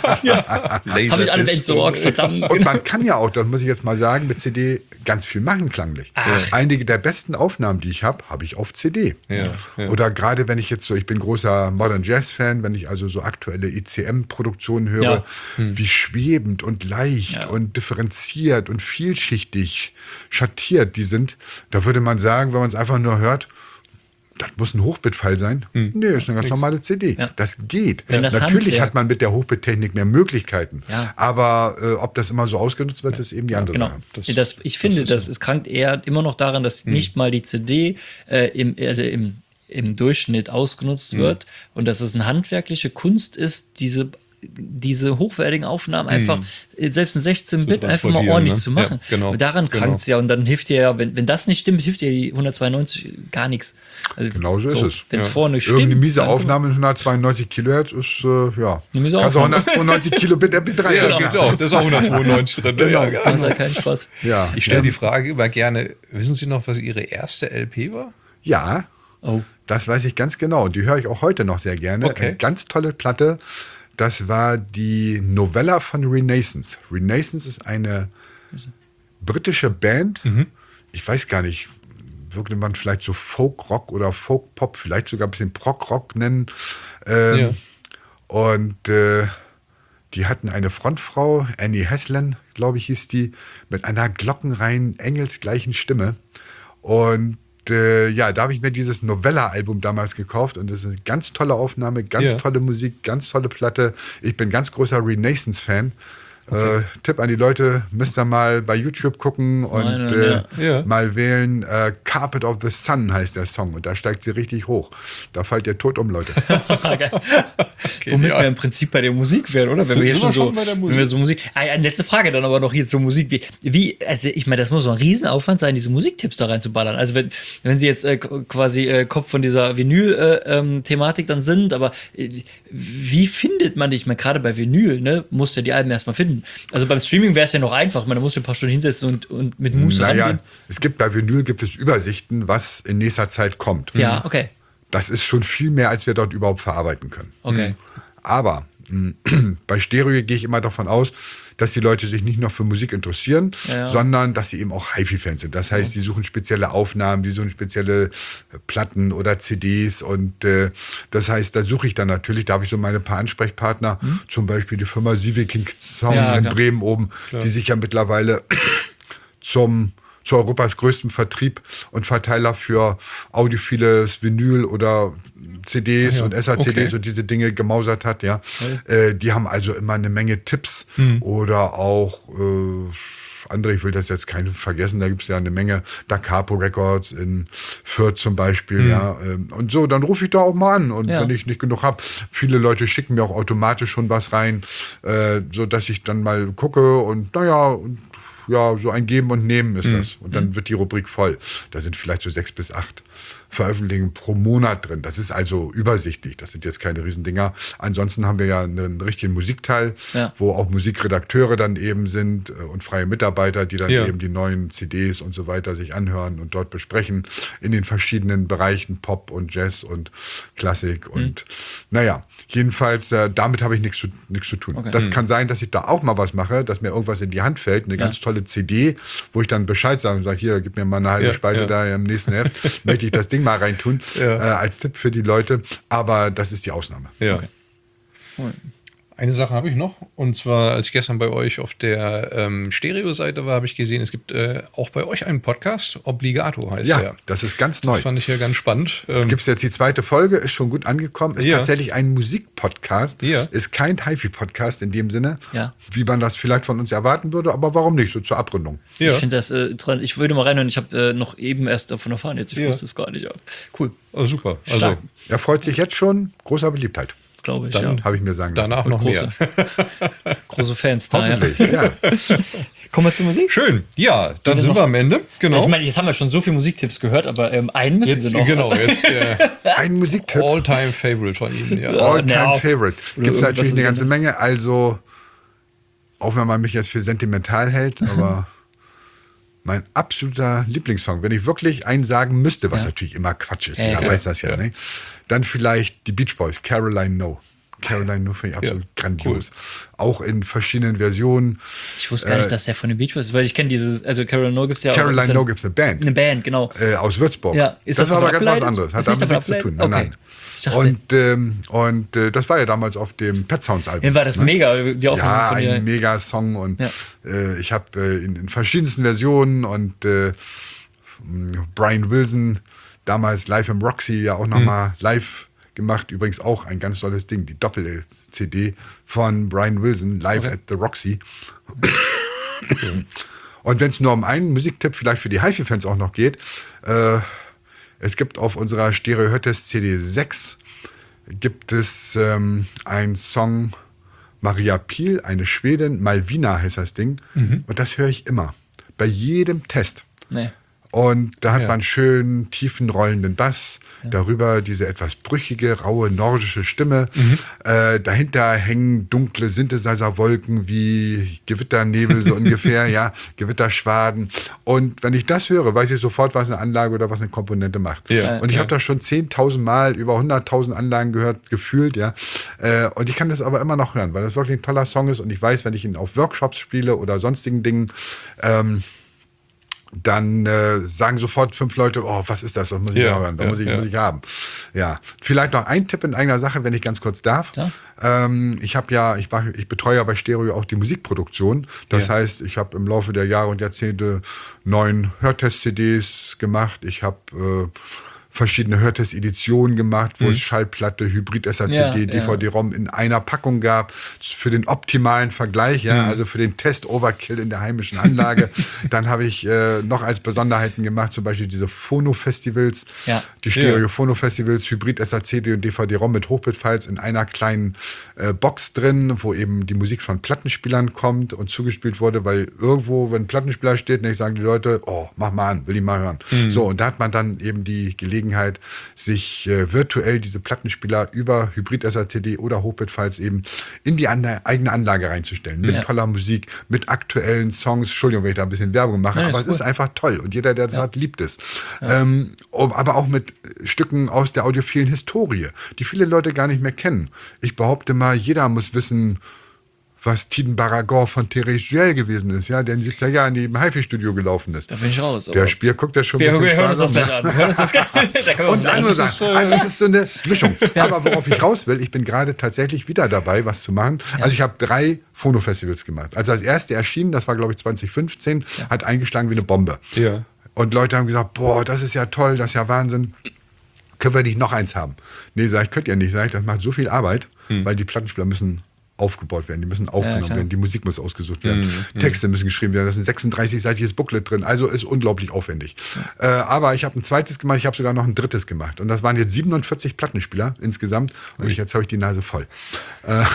ja. Habe ich alle entsorgt, verdammt. Und man kann ja auch, das muss ich jetzt mal sagen, mit C D ganz viel machen klanglich. Ach. Einige der besten Aufnahmen, die ich habe, habe ich auf C D. Ja, ja. Oder gerade wenn ich jetzt so, ich bin großer Modern Jazz-Fan, wenn ich also so aktuelle E C M-Produktionen höre, ja. hm. wie schwebend und leicht ja. und differenziert und vielschichtig schattiert die sind, da würde man sagen, wenn man es einfach nur hört, das muss ein Hochbit-File sein. Hm. Nee, ist eine ganz normale C D. Ja. Das geht. Das Natürlich Handwerk. hat man mit der Hochbit-Technik mehr Möglichkeiten. Ja. Aber äh, ob das immer so ausgenutzt wird, ist eben die andere genau. Sache. Das, das, ich finde, das, das so. es krankt eher immer noch daran, dass hm. nicht mal die C D äh, im, also im, im Durchschnitt ausgenutzt hm. wird und dass es eine handwerkliche Kunst ist, diese diese hochwertigen Aufnahmen einfach, hm. selbst ein sechzehn Bit, einfach mal ordentlich ne? zu machen. Ja, genau, Daran genau. krankt es ja. Und dann hilft dir ja, wenn, wenn das nicht stimmt, hilft dir die hundertzweiundneunzig gar nichts. Also, genau so, so ist es. Wenn es ja. vorne stimmt. Irgendeine miese Aufnahme mit hundertzweiundneunzig Kilohertz ist, äh, ja. Eine miese Kannst auch hundertzweiundneunzig Kilobit M P drei. Ja, genau. auch. Das ist auch hundertzweiundneunzig drin. Genau. Ja, das ist ja kein Spaß. Ja. Ich stelle die Frage immer gerne, wissen Sie noch, was Ihre erste L P war? Ja. Oh. Das weiß ich ganz genau. Die höre ich auch heute noch sehr gerne. Okay. Eine ganz tolle Platte. Das war die Novella von Renaissance. Renaissance ist eine britische Band. Mhm. Ich weiß gar nicht, würde man vielleicht so Folk-Rock oder Folk-Pop, vielleicht sogar ein bisschen Prog-Rock nennen. Ähm, ja. Und äh, die hatten eine Frontfrau, Annie Haslam, glaube ich, hieß die, mit einer glockenreinen, engelsgleichen Stimme. Und Äh, ja, da habe ich mir dieses Novella-Album damals gekauft und das ist eine ganz tolle Aufnahme, ganz ja. tolle Musik, ganz tolle Platte. Ich bin ganz großer Renaissance-Fan. Okay. Äh, Tipp an die Leute, müsst ihr mal bei YouTube gucken und Nein, äh, ja. mal wählen. Äh, Carpet of the Sun heißt der Song und da steigt sie richtig hoch. Da fällt ihr tot um, Leute. okay, Womit ja. wir im Prinzip bei der Musik wären, oder? Wenn wir hier schon so, wenn wir so Musik. Ah, eine letzte Frage dann aber noch hier zur Musik. Wie, wie also ich meine, das muss so ein Riesenaufwand sein, diese Musiktipps da reinzuballern. Also wenn, wenn sie jetzt äh, quasi äh, Kopf von dieser Vinyl-Thematik äh, ähm, dann sind, aber äh, wie findet man die? Ich meine, gerade bei Vinyl, ne, musst du ja die Alben erstmal finden. Also beim Streaming wäre es ja noch einfach, man muss ja ein paar Stunden hinsetzen und, und mit Muße Naja, rangehen. es gibt bei Vinyl gibt es Übersichten, was in nächster Zeit kommt. Ja, okay. Das ist schon viel mehr, als wir dort überhaupt verarbeiten können. Okay. Aber mh, bei Stereo gehe ich immer davon aus, dass die Leute sich nicht nur für Musik interessieren, Ja, ja. sondern dass sie eben auch Hi-Fi-Fans sind. Das heißt, die suchen spezielle Aufnahmen, die suchen spezielle Platten oder C Ds. Und äh, das heißt, da suche ich dann natürlich, da habe ich so meine paar Ansprechpartner, Hm? zum Beispiel die Firma Sieveking Sound Ja, in klar. Bremen oben, die sich ja mittlerweile zum zu Europas größtem Vertrieb und Verteiler für audiophiles Vinyl oder C Ds Ah ja, und S A C Ds okay. und diese Dinge gemausert hat, ja. Äh, die haben also immer eine Menge Tipps oder auch äh, andere, ich will das jetzt keine vergessen, da gibt es ja eine Menge Da Capo Records in Fürth zum Beispiel, ja. ähm, Und so, dann rufe ich da auch mal an. Und Ja. wenn ich nicht genug habe, viele Leute schicken mir auch automatisch schon was rein, äh, so dass ich dann mal gucke und naja, und ja, so ein Geben und Nehmen ist das. Und dann wird die Rubrik voll. Da sind vielleicht so sechs bis acht Veröffentlichungen pro Monat drin. Das ist also übersichtlich. Das sind jetzt keine Riesendinger. Ansonsten haben wir ja einen richtigen Musikteil, Ja. wo auch Musikredakteure dann eben sind äh, und freie Mitarbeiter, die dann Ja. eben die neuen C Ds und so weiter sich anhören und dort besprechen in den verschiedenen Bereichen Pop und Jazz und Klassik. Und naja, jedenfalls, äh, damit habe ich nichts zu, nichts zu tun. Okay. Das kann sein, dass ich da auch mal was mache, dass mir irgendwas in die Hand fällt, eine ganz tolle C D, wo ich dann Bescheid sage und sage, hier, gib mir mal eine halbe Ja, Spalte ja. da im nächsten Heft, möchte ich das Ding mal reintun, Ja. äh, als Tipp für die Leute. Aber das ist die Ausnahme. Ja. Okay. Cool. Eine Sache habe ich noch, und zwar, als ich gestern bei euch auf der ähm, Stereo-Seite war, habe ich gesehen, es gibt äh, auch bei euch einen Podcast, Obligato heißt Ja, der. das ist ganz neu. Das fand ich ja ganz spannend. Ähm, Gibt es jetzt die zweite Folge, ist schon gut angekommen. Ist Ja. tatsächlich ein Musikpodcast, Ja. ist kein Hi-Fi-Podcast in dem Sinne, Ja. wie man das vielleicht von uns erwarten würde, aber warum nicht, so zur Abrundung. ja. Ich finde das äh, interessant. Ich würde mal reinhören. Ich habe äh, noch eben erst davon erfahren. Jetzt ich Ja. wusste es gar nicht. Ja. Cool, Oh, super. Also Stark. Er freut sich jetzt schon, großer Beliebtheit, glaube ich. Dann ja. habe ich mir sagen lassen. danach Und noch große, mehr. große Fans da. Ja. Hoffentlich, ja. Kommen wir zur Musik. Schön. Ja, dann wir sind noch- wir am Ende. Genau. Ich meine, jetzt haben wir schon so viele Musiktipps gehört, aber ähm, einen müssen jetzt, sie noch. genau, jetzt der Ein Musiktipp, All-Time-Favorite von Ihnen. Ja. All-Time Ja. Favorite. Oder Gibt es irgendwas natürlich ist eine ganze drin. Menge, also auch wenn man mich jetzt für sentimental hält, aber mein absoluter Lieblingssong, wenn ich wirklich einen sagen müsste, was Ja. natürlich immer Quatsch ist, Ja, jeder klar. weiß das ja, Ja. ne? Dann vielleicht die Beach Boys, Caroline No. Caroline No finde ich absolut Ja, grandios. Auch in verschiedenen Versionen. Ich wusste gar nicht, dass der von den Beach Boys ist, weil ich kenne dieses, also Caroline No gibt es ja auch. Caroline ist No ein- gibt es eine Band. Eine Band, genau. Äh, aus Würzburg. Ja, ist das das war aber davon ganz was abgeleitet? anderes. Hat Ist nicht damit nichts zu davon tun. abgeleitet? Nein, Ich dachte- nein. Und, ähm, und äh, das war ja damals auf dem Pet Sounds Album. Dann war das mega, die Aufnahme Ja, von ein dir. mega Song und Ja. äh, ich habe äh, in, in verschiedensten Versionen und äh, Brian Wilson damals live im Roxy ja auch nochmal live gemacht. Übrigens auch ein ganz tolles Ding, die Doppel-C D von Brian Wilson live Okay. at the Roxy. Und wenn es nur um einen Musiktipp vielleicht für die Hi-Fi-Fans auch noch geht, äh, es gibt auf unserer Stereo Hörtest C D sechs gibt es ähm, einen Song Maria Piel, eine Schwedin, Malvina heißt das Ding. Und das höre ich immer. Bei jedem Test. Nee. Und da hat Ja. man schön tiefen rollenden Bass, darüber diese etwas brüchige, raue nordische Stimme. Äh, dahinter hängen dunkle Synthesizer-Wolken wie Gewitternebel so ungefähr, ja, Gewitterschwaden. Und wenn ich das höre, weiß ich sofort, was eine Anlage oder was eine Komponente macht. Ja. Und ich Ja. habe das schon zehntausend Mal, über hunderttausend Anlagen gehört, gefühlt, ja. Äh, und ich kann das aber immer noch hören, weil das wirklich ein toller Song ist. Und ich weiß, wenn ich ihn auf Workshops spiele oder sonstigen Dingen, ähm, dann äh, sagen sofort fünf Leute, oh, was ist das? Das muss ich Ja, hören, das ja, muss ich, ja. muss ich haben. Ja, vielleicht noch ein Tipp in eigener Sache, wenn ich ganz kurz darf. Klar. Ähm, ich habe ja, ich, mach, ich betreue ja bei Stereo auch die Musikproduktion. Das Ja. heißt, ich habe im Laufe der Jahre und Jahrzehnte neun Hörtest-C Ds gemacht. Ich habe äh, verschiedene Hörtest-Editionen gemacht, wo es Schallplatte, Hybrid-S A C D, Ja, ja. D V D-ROM in einer Packung gab, für den optimalen Vergleich, ja, also für den Test-Overkill in der heimischen Anlage. Dann habe ich äh, noch als Besonderheiten gemacht, zum Beispiel diese Phono-Festivals, Ja. die Stereo-Phono-Festivals, Hybrid-S A C D und D V D-ROM mit Hochbit-Files in einer kleinen äh, Box drin, wo eben die Musik von Plattenspielern kommt und zugespielt wurde, weil irgendwo, wenn ein Plattenspieler steht, ne, sagen die Leute, oh, mach mal an, will ich mal hören. Mhm. So, und da hat man dann eben die Gelegenheit, sich äh, virtuell diese Plattenspieler über Hybrid-S A C D oder Hochbit-Files eben in die an eigene Anlage reinzustellen. Mit ja. toller Musik, mit aktuellen Songs. Entschuldigung, wenn ich da ein bisschen Werbung mache, Nein, aber es cool. ist einfach toll. Und jeder, der das ja. hat, liebt es. Ja. Ähm, aber auch mit Stücken aus der audiophilen Historie, die viele Leute gar nicht mehr kennen. Ich behaupte mal, jeder muss wissen, was Tiden Baragor von Thérèse Juel gewesen ist, ja, der in den siebziger Jahren neben Hi-Fi-Studio gelaufen ist. Da bin ich raus. Der Spiel guckt ja schon ein wir, bisschen wir hören uns das Spaß gleich an. Wir hören uns das gleich an. Und andere Sachen. Also es ist so eine Mischung. Ja. Aber worauf ich raus will, ich bin gerade tatsächlich wieder dabei, was zu machen. Ja. Also ich habe drei Phono-Festivals gemacht. Also das erste erschienen, das war glaube ich zwanzig fünfzehn, ja. hat eingeschlagen wie eine Bombe. Ja. Und Leute haben gesagt, boah, das ist ja toll, das ist ja Wahnsinn. Können wir nicht noch eins haben? Nee, sag ich, könnt ihr nicht. Sag ich, das macht so viel Arbeit, hm. weil die Plattenspieler müssen aufgebaut werden, die müssen aufgenommen ja, werden, die Musik muss ausgesucht werden, mhm, Texte müssen geschrieben werden, da ist ein sechsunddreißig-seitiges Booklet drin, also ist unglaublich aufwendig. Ja. Äh, aber ich habe ein zweites gemacht, ich habe sogar noch ein drittes gemacht und das waren jetzt siebenundvierzig Plattenspieler insgesamt und ich, jetzt habe ich die Nase voll. Äh,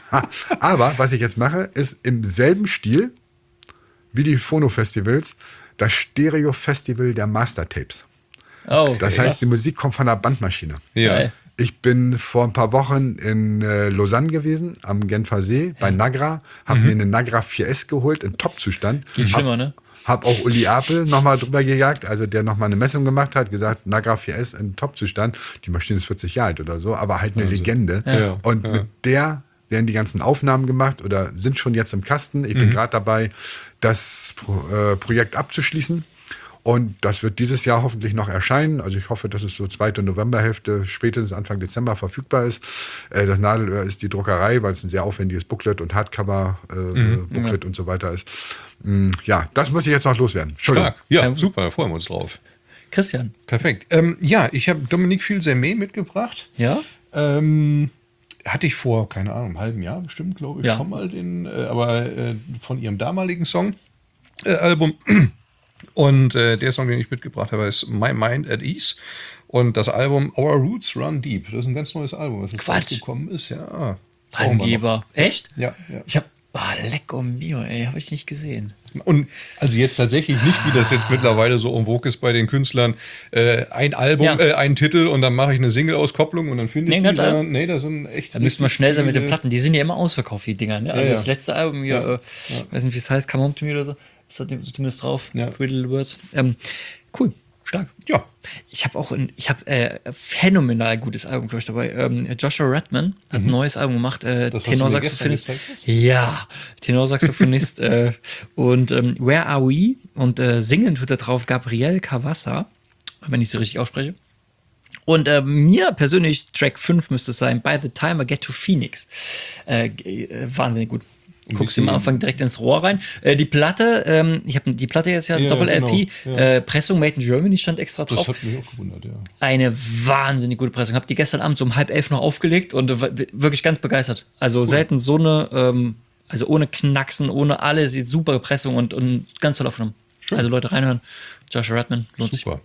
aber was ich jetzt mache, ist im selben Stil wie die Phono-Festivals das Stereo-Festival der Mastertapes. Oh, okay, das heißt, die Musik kommt von der Bandmaschine. Ja. Ich bin vor ein paar Wochen in äh, Lausanne gewesen, am Genfer See, bei Nagra, habe mhm. mir eine Nagra vier S geholt, in Top-Zustand. Geht hab, schlimmer, ne? Hab auch Uli Apel nochmal drüber gejagt, also der nochmal eine Messung gemacht hat, gesagt, Nagra vier S in Top-Zustand. Die Maschine ist vierzig Jahre alt oder so, aber halt eine also, Legende. Ja. Und ja. mit der werden die ganzen Aufnahmen gemacht oder sind schon jetzt im Kasten. Ich mhm. bin gerade dabei, das äh, Projekt abzuschließen. Und das wird dieses Jahr hoffentlich noch erscheinen. Also ich hoffe, dass es so zweite Novemberhälfte, spätestens Anfang Dezember verfügbar ist. Äh, das Nadelöhr ist die Druckerei, weil es ein sehr aufwendiges Booklet und Hardcover-Booklet äh, mhm. und so weiter ist. Mm, ja, das muss ich jetzt noch loswerden. Entschuldigung. Stark. Ja, super, da freuen wir uns drauf. Christian. Perfekt. Ähm, ja, ich habe Dominique Fils-Aimé mitgebracht. Ja? Ähm, hatte ich vor, keine Ahnung, einem halben Jahr bestimmt, glaube ich, ja. schon mal den, äh, aber äh, von ihrem damaligen Song, äh, Album. Und äh, der Song, den ich mitgebracht habe, ist My Mind at Ease. Und das Album Our Roots Run Deep. Das ist ein ganz neues Album, was jetzt rausgekommen ist. Ja. Angeber. Echt? Ja. ja. Ich habe, ah, lecko mio, ey, habe ich nicht gesehen. Und also jetzt tatsächlich nicht, wie das jetzt mittlerweile so en vogue ist bei den Künstlern, äh, ein Album, ja. äh, ein Titel und dann mache ich eine Single-Auskopplung und dann finde ich nee, die, sondern, nee, das sind echt... Da müssten wir schnell sein mit den Platten. Die sind ja immer ausverkauft, die Dinger. Ne? Also ja, das ja. letzte Album hier, ja. äh, ja. weiß nicht, wie es heißt, Come Home to Me oder so. Ist da zumindest drauf. Ja. Pretty Little Words. Ähm, cool, stark. Ja. Ich habe auch ein, ich habe äh, phänomenal gutes Album, glaube ich, dabei. Ähm, Joshua Redman hat mhm. ein neues Album gemacht. Äh, Tenorsaxophonist. Ja, Tenorsaxophonist. äh, und ähm, Where Are We? Und äh, singen tut da drauf Gabriel Cavassa, wenn ich sie richtig ausspreche. Und äh, mir persönlich, Track fünf müsste es sein, By the Time I Get to Phoenix. Äh, äh, wahnsinnig gut. Guckst du am Anfang direkt ins Rohr rein. Äh, die Platte, ähm, ich habe die Platte jetzt ja, ja Doppel-L P, genau, ja. äh, Pressung Made in Germany stand extra drauf. Das hat mich auch gewundert, ja. Eine wahnsinnig gute Pressung. Hab die gestern Abend so um halb elf noch aufgelegt und äh, wirklich ganz begeistert. Also cool. selten so eine, ähm, also ohne Knacksen, ohne alles, super Pressung und, und ganz toll aufgenommen. Schön. Also Leute reinhören. Joshua Redman, lohnt super.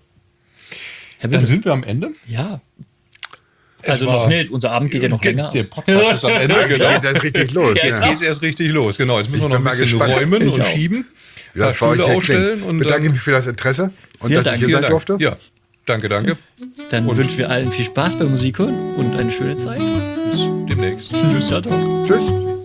sich. Dann sind wir am Ende. Ja. Also noch nicht, unser Abend geht ja noch länger. Der Podcast ist am Ende, genau. Jetzt geht es erst richtig los. Ja, jetzt ja. geht es erst richtig los, genau. Jetzt müssen wir noch ein bisschen gespannt. räumen ich und auch. schieben. Ja, das Stühle aufstellen. Und bedanke mich für das Interesse und ja, dass ich hier sein durfte. Ja, danke, danke. Dann und wünschen wir allen viel Spaß beim Musik hören und eine schöne Zeit. Bis demnächst. Tschüss. Ciao, ciao. Tschüss.